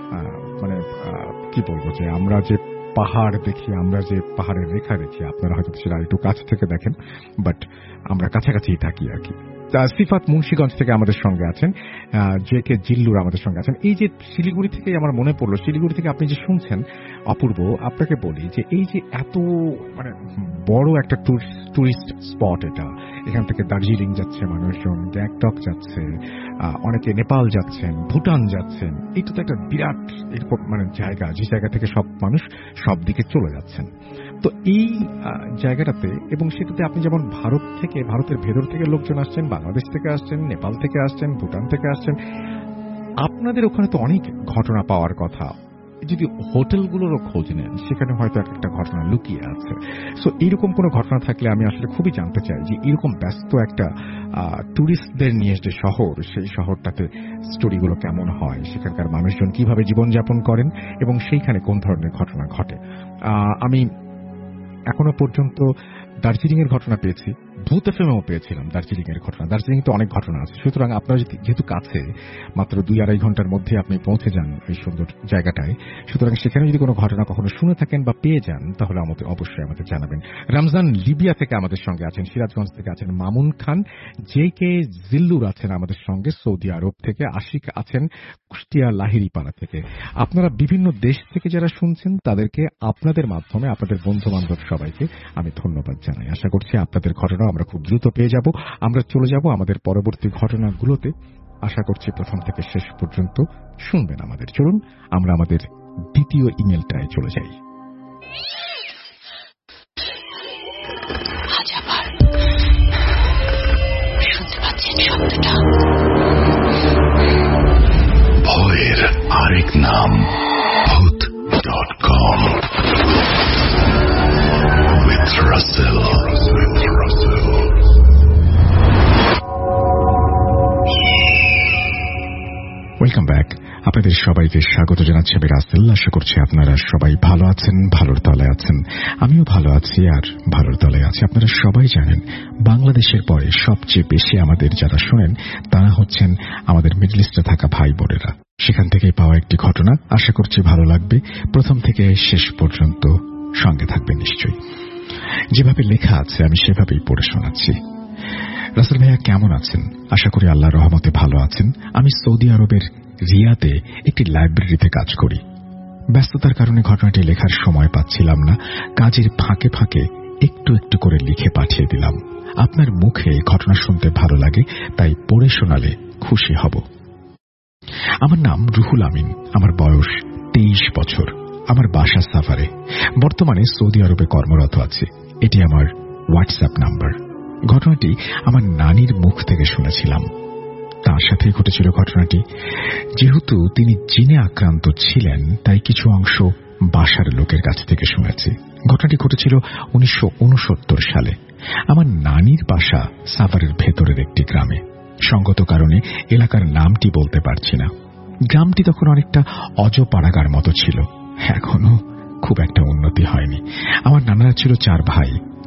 মানে কি বলবো, যে আমরা যে পাহাড় দেখি, আমরা যে পাহাড়ের রেখা দেখি, আপনারা হয়তো সেটা একটু কাছ থেকে দেখেন, বাট আমরা কাছাকাছি থাকি আর কি। সিফাত মুন্সিগঞ্জ থেকে আমাদের সঙ্গে আছেন, জে কে জিল্লুর আমাদের সঙ্গে আছেন। এই যে শিলিগুড়ি থেকে আমার মনে পড়লো, শিলিগুড়ি থেকে আপনি যে শুনছেন অপূর্ব, আপনাকে বলি যে এই যে এত মানে বড় একটা টুরিস্ট স্পট এটা, এখান থেকে দার্জিলিং যাচ্ছে মানুষজন, গ্যাংটক যাচ্ছে, অনেকে নেপাল যাচ্ছেন, ভুটান যাচ্ছেন। এটা তো একটা বিরাট মানে জায়গা, যে জায়গা থেকে সব মানুষ সব দিকে চলে যাচ্ছেন। তো এই জায়গাটাতে, এবং সেটাতে আপনি যেমন ভারত থেকে, ভারতের ভেতর থেকে লোকজন আসছেন, বাংলাদেশ থেকে আসছেন, নেপাল থেকে আসছেন, ভুটান থেকে আসছেন, আপনাদের ওখানে তো অনেক ঘটনা পাওয়ার কথা। যদি হোটেলগুলোরও খোঁজ নেন, সেখানে হয়তো একটা ঘটনা লুকিয়ে আছে। সো এইরকম কোনো ঘটনা থাকলে আমি আসলে খুবই জানতে চাই যে এরকম ব্যস্ত একটা টুরিস্টদের নিয়ে যে শহর, সেই শহরটাতে স্টোরিগুলো কেমন হয়, সেখানকার মানুষজন কিভাবে জীবনযাপন করেন, এবং সেইখানে কোন ধরনের ঘটনা ঘটে। আমি এখনো পর্যন্ত দার্জিলিং এর ঘটনা পেয়েছি, ভূত এফএমও পেয়েছিলাম দার্জিলিং এর ঘটনা। দার্জিলিং তো অনেক ঘটনা আছে, সুতরাং আপনারা যেহেতু কাছে, মাত্র 2-2.5 ঘন্টার মধ্যে আপনি পৌঁছে যান এই সুন্দর জায়গাটায়, সুতরাং সেখানে যদি কোনো ঘটনা কখনো শুনে থাকেন বা পেয়ে যান, তাহলে আমাদের অবশ্যই আমাদের জানাবেন। রমজান লিবিয়া থেকে আমাদের সঙ্গে আছেন, সিরাজগঞ্জ থেকে আছেন মামুন খান, জে কে জিল্লুর আছেন আমাদের সঙ্গে সৌদি আরব থেকে, আশিক আছেন কুষ্টিয়া লাহিড়িপাড়া থেকে। আপনারা বিভিন্ন দেশ থেকে যারা শুনছেন, তাদেরকে আপনাদের মাধ্যমে আপনাদের বন্ধু বান্ধব সবাইকে আমি ধন্যবাদ জানাই। আশা করছি আপনাদের ঘটনা আমরা খুব দ্রুত পেয়ে যাব। আমরা চলে যাব আমাদের পরবর্তী ঘটনাগুলোতে। আশা করছি প্রথম থেকে শেষ পর্যন্ত শুনবেন আমাদের। চলুন আমরা আমাদের দ্বিতীয় ইমেলটায় চলে যাই। ভয়ের আরেক নাম ভূত.com with Russell. Welcome back. আপনাদের সবাইকে স্বাগত জানাচ্ছি আমি রাসেল। আশা করছি আপনারা সবাই ভালো আছেন, ভালোর তলায় আছেন। আমিও ভালো আছি আর ভালোর তলায় আছি। আপনারা সবাই জানেন, বাংলাদেশের পরে সবচেয়ে বেশি আমাদের যারা শোনেন, তারা হচ্ছেন আমাদের মিডল ইস্টে থাকা ভাই বোনেরা। সেখান থেকে পাওয়া একটি ঘটনা, আশা করছি ভালো লাগবে। প্রথম থেকে শেষ পর্যন্ত সঙ্গে থাকবে নিশ্চয়ই। যেভাবে লেখা আছে আমি সেভাবেই পড়ে শোনাচ্ছি। রাসেল ভাইয়া কেমন আছেন? আশা করি আল্লাহর রহমতে ভালো আছেন। আমি সৌদি আরবের রিয়াদে একটি লাইব্রেরিতে কাজ করি। ব্যস্ততার কারণে ঘটনাটি লেখার সময় পাচ্ছিলাম না। কাজের ফাঁকে ফাঁকে একটু একটু করে লিখে পাঠিয়ে দিলাম। আপনার মুখে ঘটনা শুনতে ভালো লাগে, তাই পড়ে শোনালে খুশি হব। আমার নাম রুহুল আমিন। আমার বয়স 23 বছর। আমার বাসা সাফারে। বর্তমানে সৌদি আরবে কর্মরত আছে। এটি আমার হোয়াটসঅ্যাপ নাম্বার। ঘটনাটি আমার নানির মুখ থেকে শুনেছিলাম। তার সাথে ঘটেছিল ঘটনাটি। যেহেতু তিনি জিনে আক্রান্ত ছিলেন, তাই কিছু অংশ বাসার লোকের কাছ থেকে শুনেছি। ঘটনাটি ঘটেছিল 1969 সালে। আমার নানির বাসা সাফারের ভেতরের একটি গ্রামে। সঙ্গত কারণে এলাকার নামটি বলতে পারছি না। গ্রামটি তখন অনেকটা অজপাড়াগার মতো ছিল। এখনো খুব একটা উন্নতি হয়নি। আমার নানারা ছিল 4 ভাই।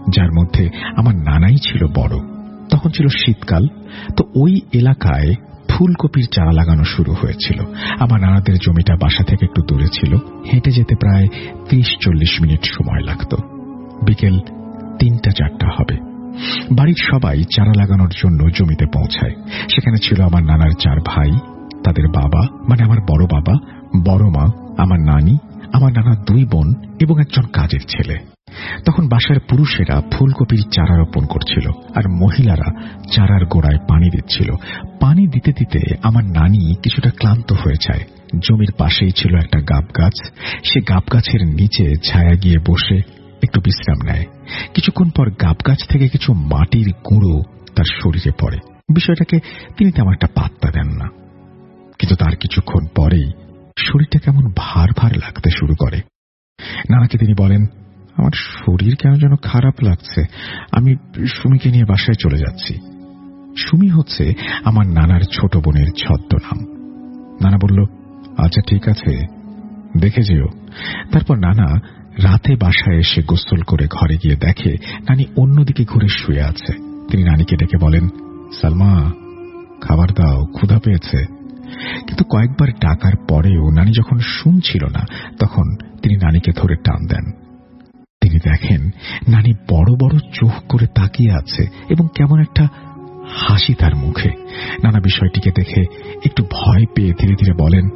যার মধ্যে আমার নানাই ছিল বড়। তখন ছিল শীতকাল, তো ওই এলাকায় ফুলকপির চারা লাগানো শুরু হয়েছিল। আমার নানাদের জমিটা বাসা থেকে একটু দূরে ছিল, হেঁটে যেতে প্রায় 30-40 মিনিট সময় লাগত। বিকেল 3-4টা হবে। বাড়ির সবাই চারা লাগানোর জন্য জমিতে পৌঁছায়। সেখানে ছিল আমার নানার 4 ভাই, তাদের বাবা মানে আমার বড় বাবা, বড় মা, আমার নানি, আমার নানার 2 বোন এবং একজন কাজের ছেলে। তখন বাসার পুরুষেরা ফুলকপির চারা রোপণ করছিল আর মহিলারা চারার গোড়ায় পানি দিচ্ছিল। পানি দিতে দিতে আমার নানি কিছুটা ক্লান্ত হয়ে যায়। জমির পাশেই ছিল একটা গাব গাছ। সে গাব গাছের নিচে ছায়া গিয়ে বসে একটু বিশ্রাম নেয়। কিছুক্ষণ পর গাব গাছ থেকে কিছু মাটির গুঁড়ো তার শরীরে পড়ে। বিষয়টাকে তিনি তেমন একটা পাত্তা দেন না, কিন্তু তার কিছুক্ষণ পরেই শরীরটা কেমন ভার ভার লাগতে শুরু করে। নানাকে তিনি বলেন, আমার শরীর কেন যেন খারাপ লাগছে, আমি সুমিকে নিয়ে বাসায় চলে যাচ্ছি। সুমি হচ্ছে আমার নানার ছোট বোনের ছদ্মনাম। নানা বলল, আচ্ছা ঠিক আছে, দেখে যেও। তারপর নানা রাতে বাসায় এসে গোসল করে ঘরে গিয়ে দেখে নানি অন্যদিকে ঘুরে শুয়ে আছে। তিনি নানিকে ডেকে বলেন, সালমা, খাবার দাও, ক্ষুধা পেয়েছে। কিন্তু কয়েকবার ডাকার পরেও নানি যখন শুনছিল না, তখন তিনি নানিকে ধরে টান দেন। তিনি দেখেন নানি বড় বড় চোখ করে তাকিয়ে আছে এবং কেমন একটা হাসি তার মুখে। নানা বিষয়টিকে দেখে একটু ভয় পেয়ে ধীরে ধীরে বলেন,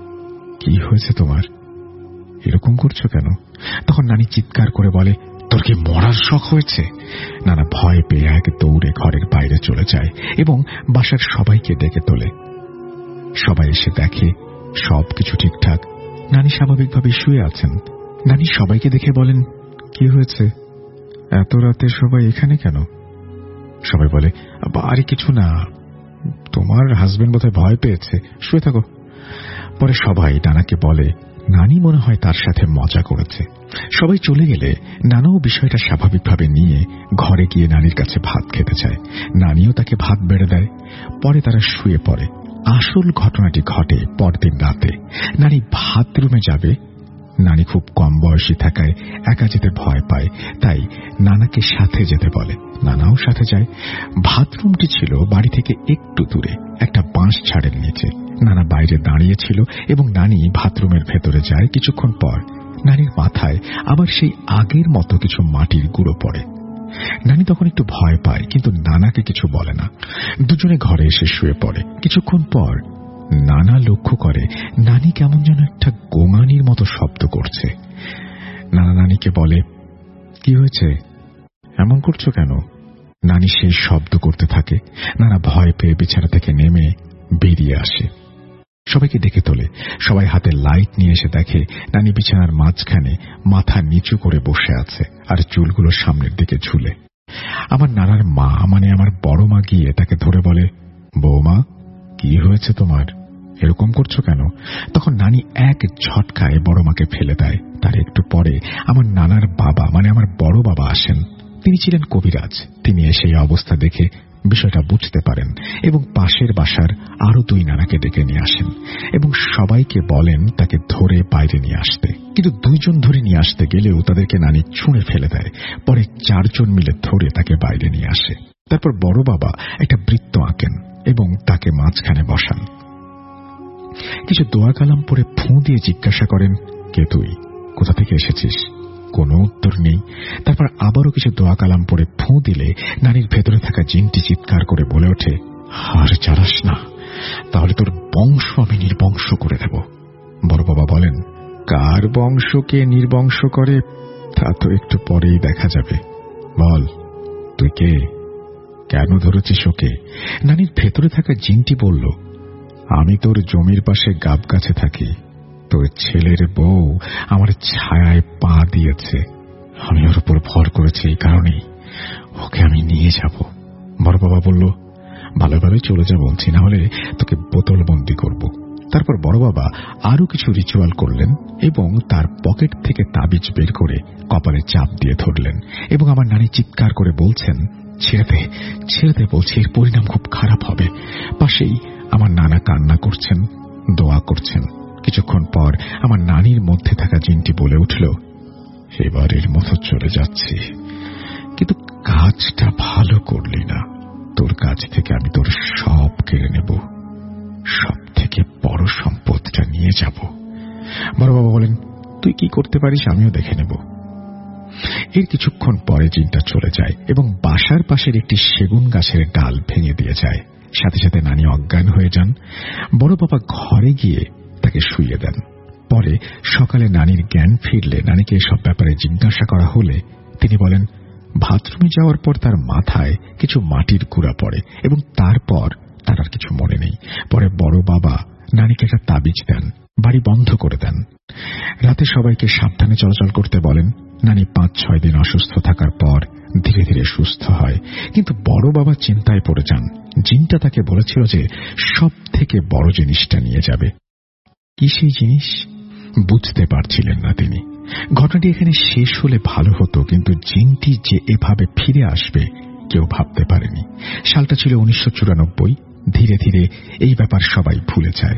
কি হয়েছে তোমার, এরকম করছো কেন? তখন নানি চিৎকার করে বলে, তোর কি মরার শখ হয়েছে? নানা ভয় পেয়ে এক দৌড়ে ঘরের বাইরে চলে যায় এবং বাসার সবাইকে ডেকে তোলে। সবাই এসে দেখে সবকিছু ঠিকঠাক, নানি স্বাভাবিকভাবে শুয়ে আছেন। নানি সবাইকে দেখে বলেন, কি হয়েছে, এত রাতে সবাই এখানে কেন? সবাই বলে, আরে কিছু না, তোমার হাজবেন্ড বোধহয় ভয় পেয়েছে, শুয়ে থাকো। পরে সবাই নানাকে বলে নানি মনে হয় তার সাথে মজা করেছে। সবাই চলে গেলে নানাও বিষয়টা স্বাভাবিকভাবে নিয়ে ঘরে গিয়ে নানির কাছে ভাত খেতে চায়। নানিও তাকে ভাত বেড়ে দেয়। পরে তারা শুয়ে পড়ে। আসল ঘটনাটি ঘটে পরদিন রাতে। নানি ভাত রুমে যাবে। নানি খুব কম বয়সী থাকায় একা যেতে ভয় পায়, তাই নানাকে সাথে যেতে বলে। নানাও সাথে যায়। ভাতরুমটি ছিল বাড়ি থেকে একটু দূরে একটা বাঁশ ঝাড়ের নিচে। নানা বাইরে দাঁড়িয়েছিল এবং নানি ভাতরুমের ভেতরে যায়। কিছুক্ষণ পর নানির মাথায় আবার সেই আগের মতো কিছু মাটির গুঁড়ো পড়ে। নানি তখন একটু ভয় পায়, কিন্তু নানাকে কিছু বলে না। দুজনে ঘরে এসে শুয়ে পড়ে। কিছুক্ষণ পর নানা লক্ষ্য করে নানি কেমন যেন একটা গোঙানির মতো শব্দ করছে। নানা নানিকে বলে, কি হয়েছে, এমন করছো কেন? নানি সেই শব্দ করতে থাকে। নানা ভয় পেয়ে বিছানা থেকে নেমে বেরিয়ে আসে, সবাইকে ডেকে তোলে। সবাই হাতে লাইট নিয়ে এসে দেখে নানি বিছানার মাঝখানে মাথা নিচু করে বসে আছে আর চুলগুলো সামনের দিকে ঝুলে। আমার নানার মা মানে আমার বড় মা গিয়ে তাকে ধরে বলে, বৌমা, কি হয়েছে তোমার, এরকম করছো কেন? তখন নানি এক ঝটকায় বড় মাকে ফেলে দেয়। তার একটু পরে আমার নানার বাবা মানে আমার বড় বাবা আসেন। তিনি ছিলেন কবিরাজ। তিনি এসে এই অবস্থা দেখে বিষয়টা বুঝতে পারেন এবং পাশের বাসার আরো 2 নানাকে ডেকে নিয়ে আসেন এবং সবাইকে বলেন তাকে ধরে বাইরে নিয়ে আসতে। কিন্তু 2 জন ধরে নিয়ে আসতে গেলেও তাদেরকে নানি ছুঁড়ে ফেলে দেয়। পরে 4 জন মিলে ধরে তাকে বাইরে নিয়ে আসে। তারপর বড় বাবা একটা বৃত্ত আঁকেন এবং তাকে মাঝখানে বসান। কিছু দোয়া কালাম পড়ে ফুঁ দিয়ে জিজ্ঞাসা করেন, কে তুই, কোথা থেকে এসেছিস? কোনো উত্তর নেই। তারপর আবারও কিছু দোয়া কালাম পড়ে ফুঁ দিলে নানির ভেতরে থাকা জিনটি চিৎকার করে বলে ওঠে, আর চালাস না, তাহলে তোর বংশ আমি নির্বংশ করে দেব। বড় বাবা বলেন, কার বংশকে নির্বংশ করে তা তো একটু পরেই দেখা যাবে। বল, তুই কে, কেন ধরেছিস ওকে? নানির ভেতরে থাকা জিনটি বলল, আমি তোর জমির পাশে গাব গাছে থাকি। তোর ছেলের বউ আমার ছায়ায় পা দিয়েছে। আমি ওর উপর ভর করেছি, এই কারণেই ওকে আমি নিয়ে যাব। বড় বাবা বলল, ভালো ভালোই চলে যা বলছি, না হলে তোকে বোতলবন্দি করব। তারপর বড় বাবা আরো কিছু রিচুয়াল করলেন এবং তার পকেট থেকে তাবিজ বের করে কপালে চাপ দিয়ে ধরলেন এবং আমার নানি চিৎকার করে বলছেন, ছেড়ে দে, ছেড়ে দে বলছি, এর পরিণাম খুব খারাপ হবে। পাশেই আমার নানা কান্না করছেন, দোয়া করছেন। কিছুক্ষণ পর আমার নানির মধ্যে থাকা জিনটি বলে উঠল, এবারের মতো চলে যাচ্ছি, কিন্তু কি করতে পারিস আমিও দেখে নেব। এর কিছুক্ষণ পরে জিনটা চলে যায় এবং বাসার পাশের একটি সেগুন গাছের ডাল ভেঙে দিয়ে যায়। সাথে সাথে নানি অজ্ঞান হয়ে যান। বড় বাবা ঘরে গিয়ে তাকে শুইয়ে দেন। পরে সকালে নানির জ্ঞান ফিরলে নানিকে এসব ব্যাপারে জিজ্ঞাসা করা হলে তিনি বলেন, বাথরুমে যাওয়ার পর তার মাথায় কিছু মাটির গুঁড়া পড়ে এবং তারপর তার আর কিছু মনে নেই। পরে বড় বাবা নানিকে একটা তাবিজ দেন, বাড়ি বন্ধ করে দেন। রাতে সবাইকে সাবধানে চলাচল করতে বলেন। নানি 5-6 দিন অসুস্থ থাকার পর ধীরে ধীরে সুস্থ হয়। কিন্তু বড় বাবা চিন্তায় পড়ে যান। জিনটা তাকে বলেছিল যে সব থেকে বড় জিনিসটা নিয়ে যাবে। কি সেই জিনিস বুঝতে পারছিলেন না তিনি। ঘটনাটি এখানে শেষ হলে ভালো হতো, কিন্তু জিনটি যে এভাবে ফিরে আসবে কেউ ভাবতে পারেনি। সালটা ছিল 1994। ধীরে ধীরে এই ব্যাপার সবাই ভুলে যায়।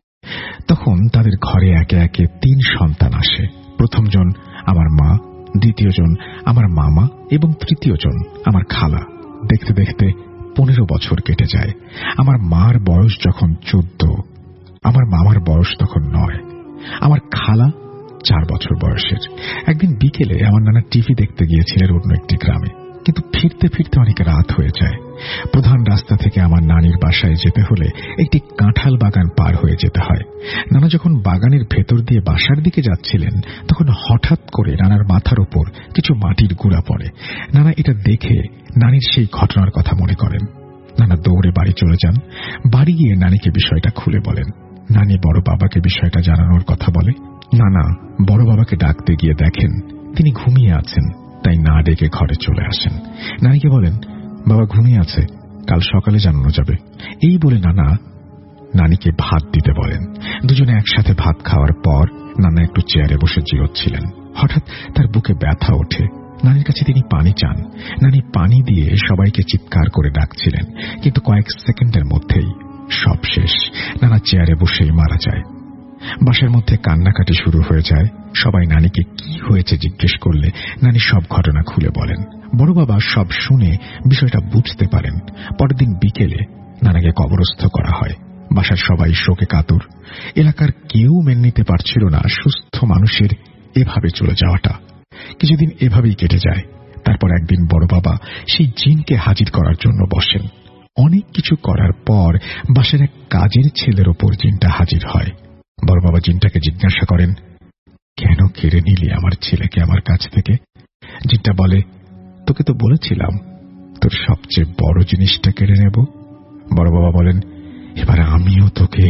তখন তাদের ঘরে একে একে 3 সন্তান আসে। প্রথমজন আমার মা, দ্বিতীয়জন আমার মামা এবং তৃতীয়জন আমার খালা। দেখতে দেখতে 15 বছর কেটে যায়। আমার মার বয়স যখন 14, আমার মামার বয়স তখন 9, আমার খালা 4 বছর বয়সের। একদিন বিকেলে আমার নানা টিভি দেখতে গিয়েছিলেন অন্য একটি গ্রামে, কিন্তু ফিরতে ফিরতে অনেক রাত হয়ে যায়। প্রধান রাস্তা থেকে আমার নানির বাসায় যেতে হলে একটি কাঁঠাল বাগান পার হয়ে যেতে হয়। নানা যখন বাগানের ভেতর দিয়ে বাসার দিকে যাচ্ছিলেন তখন হঠাৎ করে নানার মাথার উপর কিছু মাটির গুঁড়া পড়ে। নানা এটা দেখে নানির সেই ঘটনার কথা মনে করেন। নানা দৌড়ে বাড়ি চলে যান। বাড়ি গিয়ে নানিকে বিষয়টা খুলে বলেন। নানি বড় বাবাকে বিষয়টা জানানোর কথা বলে। নানা বড় বাবাকে ডাকতে গিয়ে দেখেন তিনি ঘুমিয়ে আছেন, তাই না ডেকে ঘরে চলে আসেন। নানিকে বলেন, বাবা ঘুমিয়ে আছে, কাল সকালে জানানো যাবে। এই বলে নানা নানিকে ভাত দিতে বলেন। দুজনে একসাথে ভাত খাওয়ার পর নানা একটু চেয়ারে বসে জিরোচ্ছিলেন। হঠাৎ তার বুকে ব্যথা ওঠে। নানির কাছে তিনি পানি চান। নানি পানি দিয়ে সবাইকে চিৎকার করে ডাকছিলেন, কিন্তু কয়েক সেকেন্ডের মধ্যেই সব শেষ। নানা চেয়ারে বসেই মারা যায়। বাসার মধ্যে কান্নাকাটি শুরু হয়ে যায়। সবাই নানিকে কি হয়েছে জিজ্ঞেস করলে নানি সব ঘটনা খুলে বলেন। বড় বাবা সব শুনে বিষয়টা বুঝতে পারেন। পরের দিন বিকেলে নানাকে কবরস্থ করা হয়। বাসার সবাই শোকে কাতর। এলাকার কেউ মেনে নিতে পারছিল না সুস্থ মানুষের এভাবে চলে যাওয়াটা। কিছুদিন এভাবেই কেটে যায়। তারপর একদিন বড় বাবা সেই জিনকে হাজির করার জন্য বসেন। অনেক কিছু করার পর বাসার এক কাজের ছেলের ওপর জিনটা হাজির হয়। বড় বাবা জিনটাকে জিজ্ঞাসা করেন, কেন কেড়ে নিলি আমার ছেলেকে আমার কাছ থেকে? জিনটা বলে, তোকে তো বলেছিলাম তোর সবচেয়ে বড় জিনিসটা কেড়ে নেব। বড় বাবা বলেন, এবার আমিও তোকে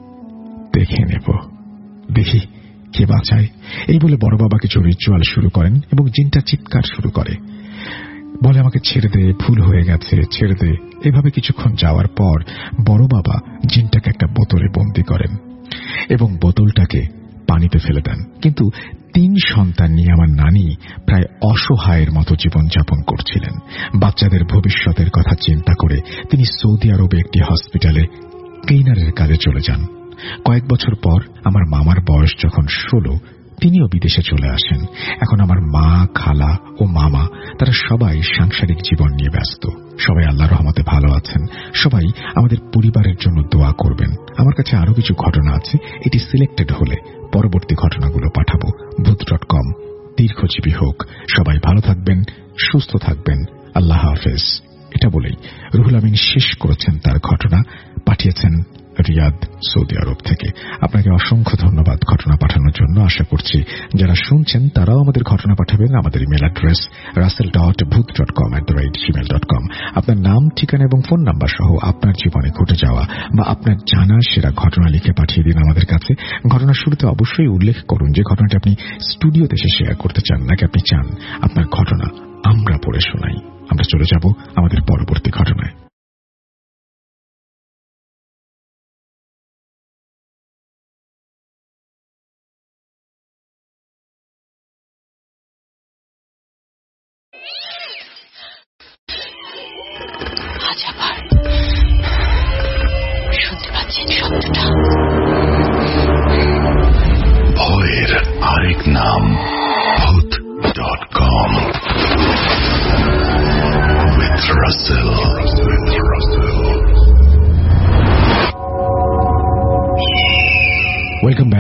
দেখে নেব, দেখি কে বাঁচায়। এই বলে বড় বাবা কিছু রিচুয়াল শুরু করেন এবং জিনটা চিৎকার শুরু করে, বলে আমাকে ছেড়ে দে, ভুল হয়ে গেছে, ছেড়ে দে। এভাবে কিছুক্ষণ যাওয়ার পর বড় বাবা জিনটাকে একটা বোতলে বন্দী করেন এবং বোতলটাকে পানিতে ফেলে দেন। কিন্তু 3 সন্তান নিয়ে আমার নানি প্রায় অসহায়ের মতো জীবনযাপন করছিলেন। বাচ্চাদের ভবিষ্যতের কথা চিন্তা করে তিনি সৌদি আরবে একটি হসপিটালে ক্লিনারের কাজে চলে যান। কয়েক বছর পর আমার মামার বয়স যখন 16, তিনিও বিদেশে চলে আসেন। এখন আমার মা, খালা ও মামা তারা সবাই সাংসারিক জীবন নিয়ে ব্যস্ত। সবাই আল্লাহর রহমতে ভালো আছেন। সবাই আমাদের পরিবারের জন্য দোয়া করবেন। আমার কাছে আরো কিছু ঘটনা আছে, এটি সিলেক্টেড হলে পরবর্তী ঘটনাগুলো পাঠাবো। ভূত.com দীর্ঘজীবী হোক। সবাই ভালো থাকবেন, সুস্থ থাকবেন। আল্লাহ হাফেজ। এটা বলেই রুহুল আমিন শেষ করেছেন তার ঘটনা। পাঠিয়েছেন রিয়াদ, সৌদি আরব থেকে। আপনাকে অসংখ্য ধন্যবাদ ঘটনা পাঠানোর জন্য। আশা করছি যারা শুনছেন তারাও আমাদের ঘটনা পাঠাবেন। আমাদের ইমেল অ্যাড্রেস russell.booth.com@gmail.com। আপনার নাম, ঠিকানা এবং ফোন নাম্বার সহ আপনার জীবনে ঘটে যাওয়া বা আপনার জানা সেরা ঘটনা লিখে পাঠিয়ে দিন আমাদের কাছে। ঘটনার শুরুতে অবশ্যই উল্লেখ করুন যে ঘটনাটি আপনি স্টুডিওতে এসে শেয়ার করতে চান, নাকি আপনি চান আপনার ঘটনা আমরা পড়ে শোনাই। আমরা চলে যাব আমাদের পরবর্তী ঘটনায়। শুনতে পাচ্ছেন শব্দটা? ভয়ের আরেক নাম Booth.com with Russell।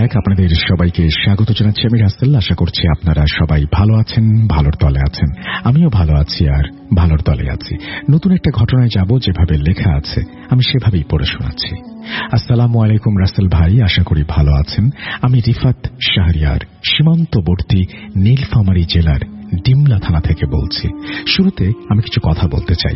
ব্যাক। আপনাদের সবাইকে স্বাগত জানাচ্ছি আমি রাসেল। আশা করছি আপনারা সবাই ভালো আছেন, ভালোর তলে আছেন। আমিও ভালো আছি আর ভালোর তলে আছি। নতুন একটা ঘটনায় যাব, যেভাবে লেখা আছে আমি সেভাবেই পড়ে শোনাচ্ছি। আসসালামু আলাইকুম রাসেল ভাই, আশা করি ভালো আছেন। আমি রিফাত শাহরিয়ার, সীমান্তবর্তী নীলফামারী জেলার ডিমলা থানা থেকে বলছি। শুরুতে আমি কিছু কথা বলতে চাই।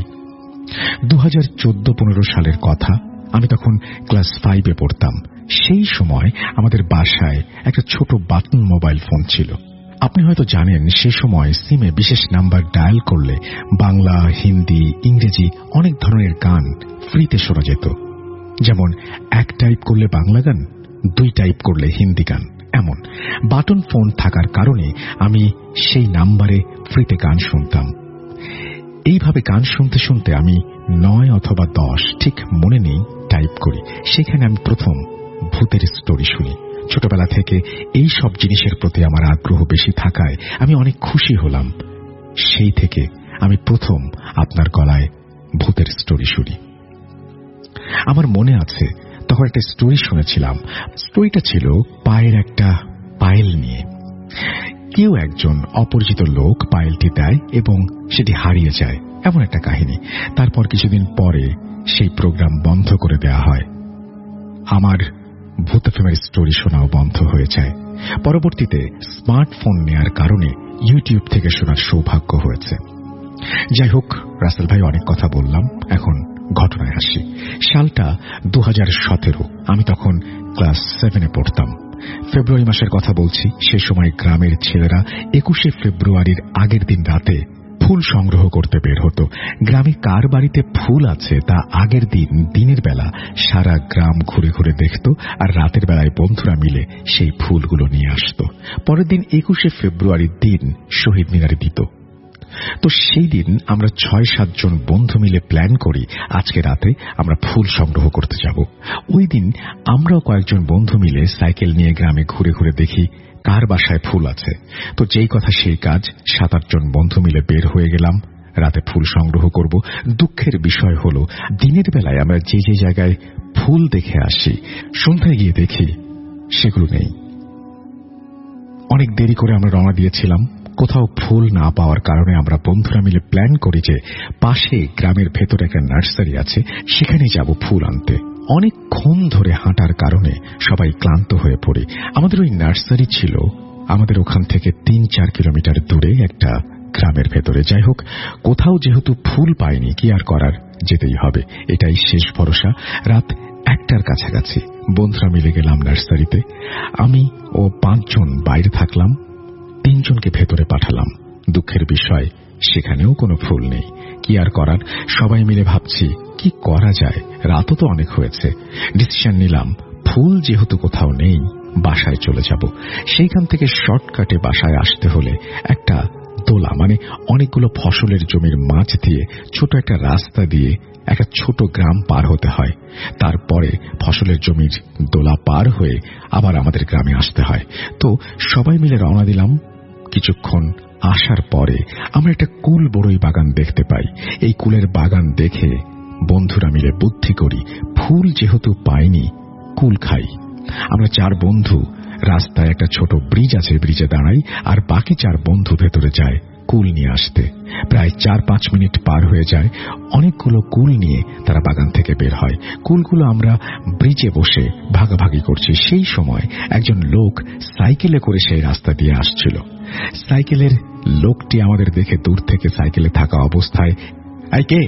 2014-15 সালের কথা। আমি তখন ক্লাস 5-এ পড়তাম। সেই সময় আমাদের বাসায় একটা ছোট বাটন মোবাইল ফোন ছিল। আপনি হয়তো জানেন, সে সময় সিমে বিশেষ নাম্বার ডায়াল করলে বাংলা, হিন্দি, ইংরেজি অনেক ধরনের গান ফ্রিতে শোনা যেত। যেমন 1 টাইপ করলে বাংলা গান, 2 টাইপ করলে হিন্দি গান। এমন বাটন ফোন থাকার কারণে আমি সেই নাম্বারে ফ্রিতে গান শুনতাম। এইভাবে গান শুনতে শুনতে আমি 9 অথবা 10 ঠিক মনে নেই টাইপ করি। সেখানে আমি প্রথম ভূতের স্টোরি শুনি। ছোটবেলা থেকে এই সব জিনিসের প্রতি আমার আগ্রহ বেশি থাকায় আমি অনেক খুশি হলাম। সেই থেকে আমি প্রথম আপনার গলায় ভূতের স্টোরি শুনি। আমার মনে আছে তখন একটা স্টোরি শুনেছিলাম। স্টোরিটা ছিল পায়ের একটা পায়েল নিয়ে। কেউ একজন অপরিচিত লোক পায়েলটি দেয় এবং সেটি হারিয়ে যায়, এমন একটা কাহিনী। তারপর কিছুদিন পরে সেই প্রোগ্রাম বন্ধ করে দেয়া হয়। আমার ভূত এফএমের স্টোরি শোনাও বন্ধ হয়ে যায়। পরবর্তীতে স্মার্টফোন নেয়ার কারণে ইউটিউব থেকে শোনার সৌভাগ্য হয়েছে। যাই হোক রাসেল ভাই, অনেক কথা বললাম, এখন ঘটনায় আসি। সালটা 2017। আমি তখন ক্লাস 7-এ পড়তাম। ফেব্রুয়ারি মাসের কথা বলছি। সে সময় গ্রামের ছেলেরা 21শে ফেব্রুয়ারির আগের দিন রাতে ফুল সংগ্রহ করতে বের হতো। গ্রামে কার বাড়িতে ফুল আছে তা আগের দিন দিনের বেলা সারা গ্রাম ঘুরে ঘুরে দেখত, আর রাতের বেলায় বন্ধুরা মিলে সেই ফুলগুলো নিয়ে আসত। পরের দিন 21শে ফেব্রুয়ারির দিন শহীদ মিনারে দিত। তো সেই দিন আমরা 6-7 জন বন্ধু মিলে প্ল্যান করি আজকে রাতে আমরা ফুল সংগ্রহ করতে যাব। ওই দিন আমরাও কয়েকজন বন্ধু মিলে সাইকেল নিয়ে গ্রামে ঘুরে ঘুরে দেখি কার বাসায় ফুল আছে। তো যেই কথা সেই কাজ, 7-8 জন বন্ধু মিলে বের হয়ে গেলাম রাতে ফুল সংগ্রহ করব। দুঃখের বিষয় হলো, দিনের বেলায় আমরা যে যে জায়গায় ফুল দেখে আসি, সন্ধ্যায় গিয়ে দেখি সেগুলো নেই। অনেক দেরি করে আমরা রওনা দিয়েছিলাম। কোথাও ফুল না পাওয়ার কারণে আমরা বন্ধুরা মিলে প্ল্যান করি যে পাশে গ্রামের ভেতরে একটা নার্সারি আছে, সেখানে যাব ফুল আনতে। অনেকক্ষণ ধরে হাঁটার কারণে সবাই ক্লান্ত হয়ে পড়ে। আমাদের ওই নার্সারি ছিল আমাদের ওখান থেকে 3-4 কিলোমিটার দূরে একটা গ্রামের ভেতরে। যাই হোক, কোথাও যেহেতু ফুল পাইনি, কি আর করার, যেতেই হবে, এটাই শেষ ভরসা। রাত 1টার কাছাকাছি বন্ধুরা মিলে গেলাম নার্সারিতে। আমি ও 5 জন বাইরে থাকলাম, 3 জনকে ভেতরে পাঠালাম। দুঃখের বিষয়, সেখানেও কোনো ফুল নেই। কি আর করার, সবাই মিলে ভাবছি কি করা যায়। রাতও তো অনেক হয়েছে। ডিসিশন নিলাম, ফুল যেহেতু কোথাও নেই, বাসায় চলে যাব। সেইখান থেকে শর্টকাটে বাসায় আসতে হলে একটা দোলা, মানে অনেকগুলো ফসলের জমির মাঝ দিয়ে ছোট একটা রাস্তা দিয়ে একটা ছোট গ্রাম পার হতে হয়। তারপরে ফসলের জমির দোলা পার হয়ে আবার আমাদের গ্রামে আসতে হয়। তো সবাই মিলে রওনা দিলাম। কিছুক্ষণ আসার পরে আমরা একটা কুল বড়ই বাগান দেখতে পাই। এই কুলের বাগান দেখে বন্ধুরা মিলে বুদ্ধি করি, ফুল যেহেতু পাইনি, কুল খাই। আমরা 4 বন্ধু রাস্তায় একটা ছোট ব্রিজ আছে, ব্রিজে দাঁড়াই, আর বাকি 4 বন্ধু ভেতরে যায় কুল নিয়ে আসতে। প্রায় 4-5 মিনিট পার হয়ে যায়। অনেকগুলো কুল নিয়ে তারা বাগান থেকে বের হয়। কুলগুলো আমরা ব্রিজে বসে ভাগাভাগি করছি। সেই সময় একজন লোক সাইকেলে করে সেই রাস্তা দিয়ে আসছিল। সাইকেলের লোকটি আমাদের দেখে দূর থেকে সাইকেলে থাকা অবস্থায় "এই কে?"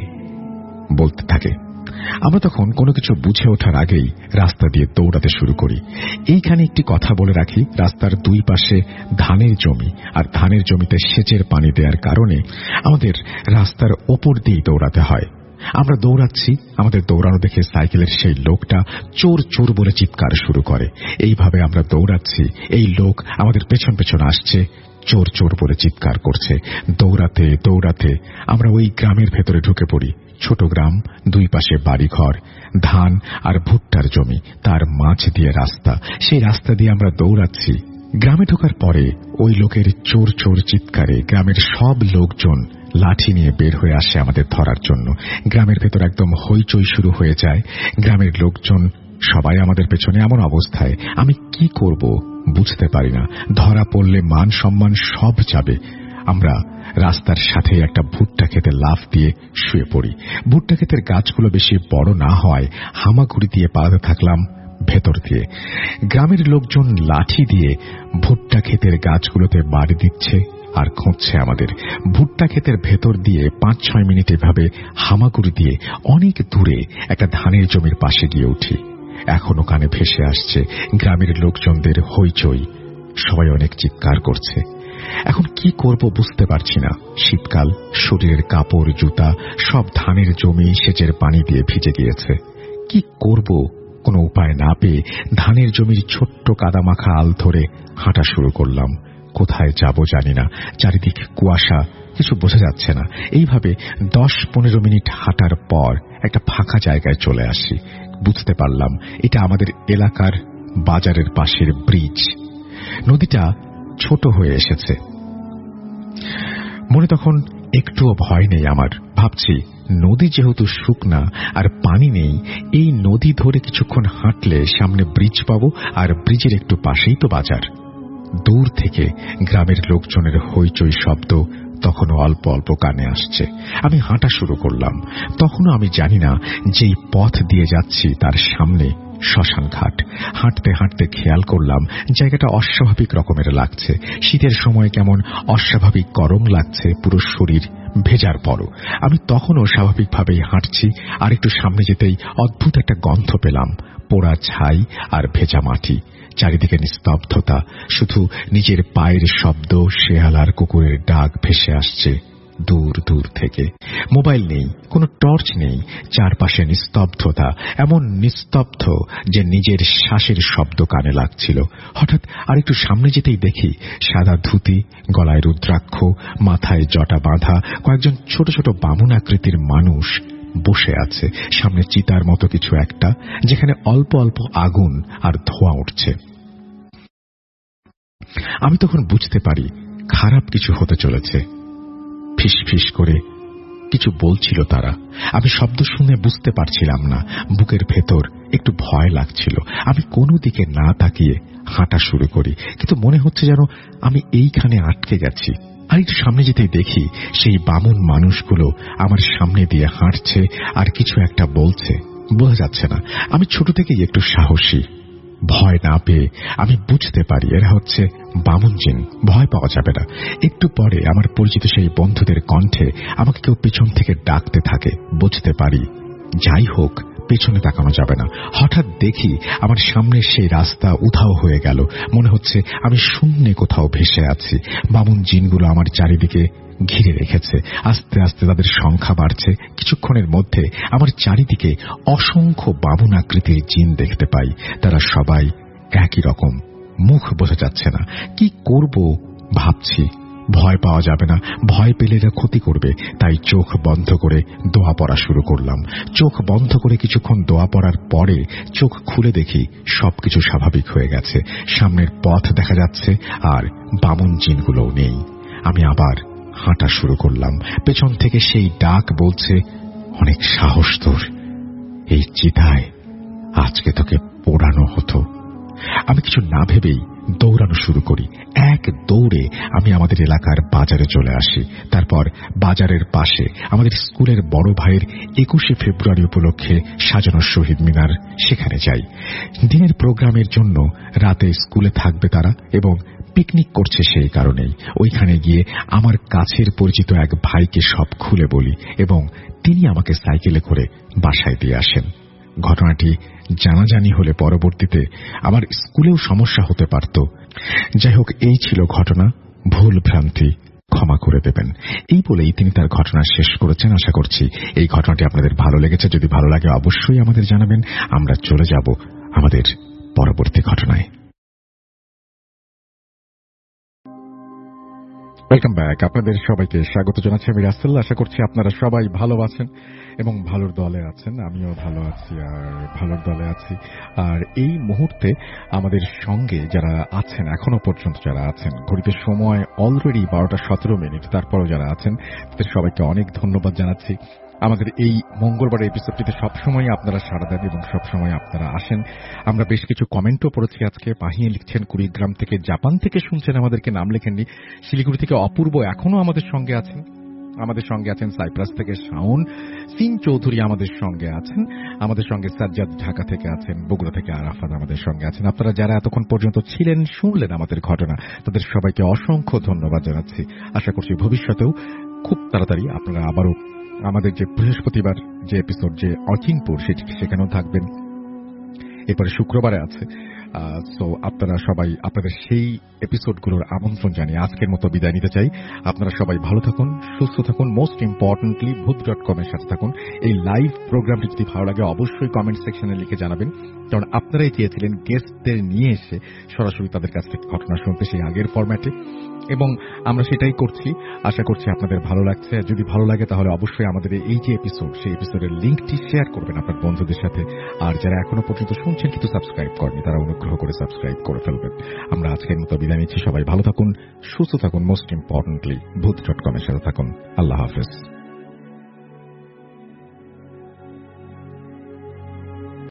বলতে থাকে। আমরা তখন কোনো কিছু বুঝে ওঠার আগেই রাস্তা দিয়ে দৌড়াতে শুরু করি। এইখানে একটি কথা বলে রাখি, রাস্তার 2 পাশে ধানের জমি, আর ধানের জমিতে সেচের পানি দেওয়ার কারণে আমাদের রাস্তার ওপর দিয়ে দৌড়াতে হয়। আমরা দৌড়াচ্ছি, আমাদের দৌড়ানো দেখে সাইকেলের সেই লোকটা চোর চোর বলে চিৎকার শুরু করে। এইভাবে আমরা দৌড়াচ্ছি, এই লোক আমাদের পেছন পেছন আসছে, চোর চোর বলে চিৎকার করছে। দৌড়াতে দৌড়াতে আমরা ওই গ্রামের ভেতরে ঢুকে পড়ি। ছোট গ্রাম, 2 পাশে বাড়িঘর, ধান আর ভুট্টার জমি, তার মাঝ দিয়ে রাস্তা। সেই রাস্তা দিয়ে আমরা দৌড়াচ্ছি। গ্রামে ঢোকার পরে ওই লোকের চোর চোর চিৎকারে গ্রামের সব লোকজন লাঠি নিয়ে বের হয়ে আসে আমাদের ধরার জন্য। গ্রামের ভেতর একদম হইচই শুরু হয়ে যায়। গ্রামের লোকজন সবাই আমাদের পেছনে। এমন অবস্থায় আমি কি করব বুঝতে পারি না। ধরা পড়লে মান সম্মান সব যাবে। আমরা রাস্তার সাথে একটা ভুট্টা খেতে লাফ দিয়ে শুয়ে পড়ি। ভুট্টা ক্ষেতের গাছগুলো বেশি বড় না হওয়ায় হামাগুড়ি দিয়ে পালাতে থাকলাম ভেতর দিয়ে। গ্রামের লোকজন লাঠি দিয়ে ভুট্টা ক্ষেতের গাছগুলোতে বাড়ি দিচ্ছে আর খুঁজছে আমাদের। ভুট্টা ক্ষেতের ভেতর দিয়ে 5-6 মিনিট এভাবে হামাগুড়ি দিয়ে অনেক দূরে একটা ধানের জমির পাশে গিয়ে উঠি। এখনো কানে ভেসে আসছে গ্রামের লোকজনদের হইচই, সবাই অনেক চিৎকার করছে। এখন কি করব বুঝতে পারছি না। শীতকাল, শরীরের কাপড় জুতা সব ধানের জমি সেচের পানি দিয়ে ভিজে গিয়েছে। কি করব কোনো উপায় না পেয়ে ধানের জমির ছোট্ট কাদামাখা আল ধরে হাঁটা শুরু করলাম। কোথায় যাব জানি না, চারিদিকে কুয়াশা, কিছু বোঝা যাচ্ছে না। এইভাবে 10-15 মিনিট হাঁটার পর একটা ফাঁকা জায়গায় চলে আসি। বুঝতে পারলাম এটা আমাদের এলাকার বাজারের পাশের ব্রিজ। নদীটা ছোট হয়ে এসেছে। মনে তখন একটুও ভয় নেই আমার। ভাবছি নদী যেহেতু শুকনা আর পানি নেই, এই নদী ধরে কিছুক্ষণ হাঁটলে সামনে ব্রিজ পাবো, আর ব্রিজের একটু পাশেই তো বাজার। দূর থেকে গ্রামের লোকজনের হইচই শব্দ তখনও অল্প অল্প কানে আসছে। আমি হাঁটা শুরু করলাম। তখনও আমি জানি না যেই পথ দিয়ে যাচ্ছি তার সামনে শ্মশান ঘাট। হাঁটতে হাঁটতে খেয়াল করলাম জায়গাটা অস্বাভাবিক রকমের লাগছে। শীতের সময় কেমন অস্বাভাবিক গরম লাগছে, পুরো শরীর ভেজার পরও। আমি তখনও স্বাভাবিকভাবেই হাঁটছি, আর একটু সামনে যেতেই অদ্ভুত একটা গন্ধ পেলাম, পোড়া ছাই আর ভেজা মাটি। চারিদিকে নিস্তব্ধতা, শুধু নিজের পায়ের শব্দ, শেয়াল আর কুকুরের ডাক ভেসে আসছে দূর দূর থেকে। মোবাইল নেই, কোনো টর্চ নেই, চারপাশে নিস্তব্ধতা, এমন নিস্তব্ধ যে নিজের শ্বাসের শব্দ কানে লাগছিল। হঠাৎ আরেকটু সামনে যেতেই দেখি সাদা ধুতি, গলায় রুদ্রাক্ষ, মাথায় জটা বাঁধা কয়েকজন ছোট ছোট বামুন আকৃতির মানুষ বসে আছে সামনে চিতার মতো কিছু একটা, যেখানে অল্প অল্প আগুন আর ধোঁয়া উঠছে। আমি তখন বুঝতে পারি খারাপ কিছু হতে চলেছে। ফিস ফিস করে কিছু বলছিল তারা। আমি শব্দ শুনে বুঝতে পারছিলাম না। বুকের ভেতর একটু ভয় লাগছিল। আমি কোনো দিকে না তাকিয়ে হাঁটা শুরু করি, কিন্তু মনে হচ্ছে যেন আমি এইখানে আটকে গেছি। আর একটু সামনে যেতেই দেখি সেই বামুন মানুষগুলো আমার সামনে দিয়ে হাঁটছে আর কিছু একটা বলছে, বোঝা যাচ্ছে না। আমি ছোট থেকেই একটু সাহসী। ভয় না পেয়ে আমি বুঝতে পারি এরা হচ্ছে বামুন জিন। ভয় পাওয়া যাবে না। একটু পরে আমার পরিচিত সেই বন্ধুদের কণ্ঠে আমাকে কেউ পেছন থেকে ডাকতে থাকে। বুঝতে পারি যাই হোক পেছনে তাকানো যাবে না। হঠাৎ দেখি আমার সামনে সেই রাস্তা উধাও হয়ে গেল। মনে হচ্ছে আমি শূন্যে কোথাও ভেসে আছি। বামুন জিনগুলো আমার চারিদিকে ঘিরে রেখেছে। আস্তে আস্তে তাদের সংখ্যা বাড়ছে। কিছুক্ষণের মধ্যে আমার চারিদিকে অসংখ্য বামুন আকৃতির জিন দেখতে পাই। তারা সবাই একই রকম, মুখ বোঝা যাচ্ছে না। কি করব ভাবছি। ভয় পাওয়া যাবে না, ভয় পেলে এরা ক্ষতি করবে। তাই চোখ বন্ধ করে দোয়া পড়া শুরু করলাম। চোখ বন্ধ করে কিছুক্ষণ দোয়া পড়ার পরে চোখ খুলে দেখি সবকিছু স্বাভাবিক হয়ে গেছে। সামনের পথ দেখা যাচ্ছে আর বামুন জিনগুলোও নেই। আমি আবার হাঁটা শুরু করলাম। পেছন থেকে সেই ডাক বলছে, অনেক সাহস তোর, এই চিতায় আজকে তোকে পোড়ানো হতো। আমি কিছু না ভেবেই দৌড়ানো শুরু করি। এক দৌড়ে আমি আমাদের এলাকার বাজারে চলে আসি। তারপর বাজারের পাশে আমাদের স্কুলের বড় ভাইয়ের 21শে ফেব্রুয়ারি উপলক্ষে সাজানো শহীদ মিনার, সেখানে যাই। দিনের প্রোগ্রামের জন্য রাতে স্কুলে থাকবে তারা এবং পিকনিক করছে, সেই কারণেই ওইখানে গিয়ে আমার কাছের পরিচিত এক ভাইকে সব খুলে বলি এবং তিনি আমাকে সাইকেলে করে বাসায় দিয়ে আসেন। ঘটনাটি জানাজানি হলে পরবর্তীতে আমার স্কুলেও সমস্যা হতে পারত। যাই হোক, এই ছিল ঘটনা। ভুল ভ্রান্তি ক্ষমা করে দেবেন, এই বলেই তিনি তার ঘটনা শেষ করেছেন। আশা করছি এই ঘটনাটি আপনাদের ভালো লেগেছে। যদি ভালো লাগে অবশ্যই আমাদের জানাবেন। আমরা চলে যাব আমাদের পরবর্তী ঘটনায়। Welcome back. আপনাদের সবাইকে স্বাগত জানাচ্ছি আমি রাসেল। আশা করছি আপনারা সবাই ভালো আছেন এবং ভালোর দলে আছেন। আমিও ভালো আছি আর ভালোর দলে আছি। আর এই মুহূর্তে আমাদের সঙ্গে যারা আছেন, এখনো পর্যন্ত যারা আছেন, ঘড়িতে সময় অলরেডি 12টা 17 মিনিট, তারপরও যারা আছেন তাদের সবাইকে অনেক ধন্যবাদ জানাচ্ছি। আমাদের এই মঙ্গলবারের এপিসোডটিতে সবসময় আপনারা সাড়া দেন এবং সবসময় আপনারা আসেন। আমরা বেশ কিছু কমেন্টও পড়েছি আজকে। পাহিয়ে লিখছেন কুড়িগ্রাম থেকে, জাপান থেকে শুনছেন আমাদেরকে, নাম লেখেননি। শিলিগুড়ি থেকে অপূর্ব এখনো আমাদের সঙ্গে আছেন। আমাদের সঙ্গে আছেন সাইপ্রাস থেকে শাওন, সিন চৌধুরী আমাদের সঙ্গে আছেন, আমাদের সঙ্গে সাজ্জাদ ঢাকা থেকে আছেন, বগুড়া থেকে আরাফাত আমাদের সঙ্গে আছেন। আপনারা যারা এতক্ষণ পর্যন্ত ছিলেন, শুনলেন আমাদের ঘটনা, তাদের সবাইকে অসংখ্য ধন্যবাদ জানাচ্ছি। আশা করছি ভবিষ্যতেও খুব তাড়াতাড়ি আপনারা আবারও আমাদের যে বৃহস্পতিবার যে এপিসোড, যে অচিনপুর, সেখানেও থাকবেন। এরপরে শুক্রবারে আছে। সো আপনারা সবাই আপনাদের সেই এপিসোডগুলোর আমন্ত্রণ জানিয়ে আজকের মতো বিদায় নিতে চাই। আপনারা সবাই ভালো থাকুন, সুস্থ থাকুন, মোস্ট ইম্পর্টেন্টলি ভূত.com এর সাথে থাকুন। এই লাইভ প্রোগ্রামটি যদি ভালো লাগে অবশ্যই কমেন্ট সেকশনে লিখে জানাবেন, কারণ আপনারাই চেয়েছিলেন গেস্টদের নিয়ে এসে সরাসরি তাদের কাছ থেকে ঘটনা শুনতে সেই আগের ফরম্যাটে, এবং আমরা সেটাই করছি। আশা করছি আপনাদের ভালো লাগছে। যদি ভালো লাগে তাহলে অবশ্যই আমাদের এই যে এপিসোড, সেই এপিসোডের লিঙ্কটি শেয়ার করবেন আপনার বন্ধুদের সাথে। আর যারা এখনো পর্যন্ত শুনছেন কিন্তু সাবস্ক্রাইব করেনি, তারা অনুগ্রহ করে সাবস্ক্রাইব করে ফেলবেন। আমরা আজকের মতো বিদায় নিচ্ছি। সবাই ভালো থাকুন, সুস্থ থাকুন, মোস্ট ইম্পর্টেন্টলি ভূত.com এর সাথে থাকুন। আল্লাহ হাফেজ।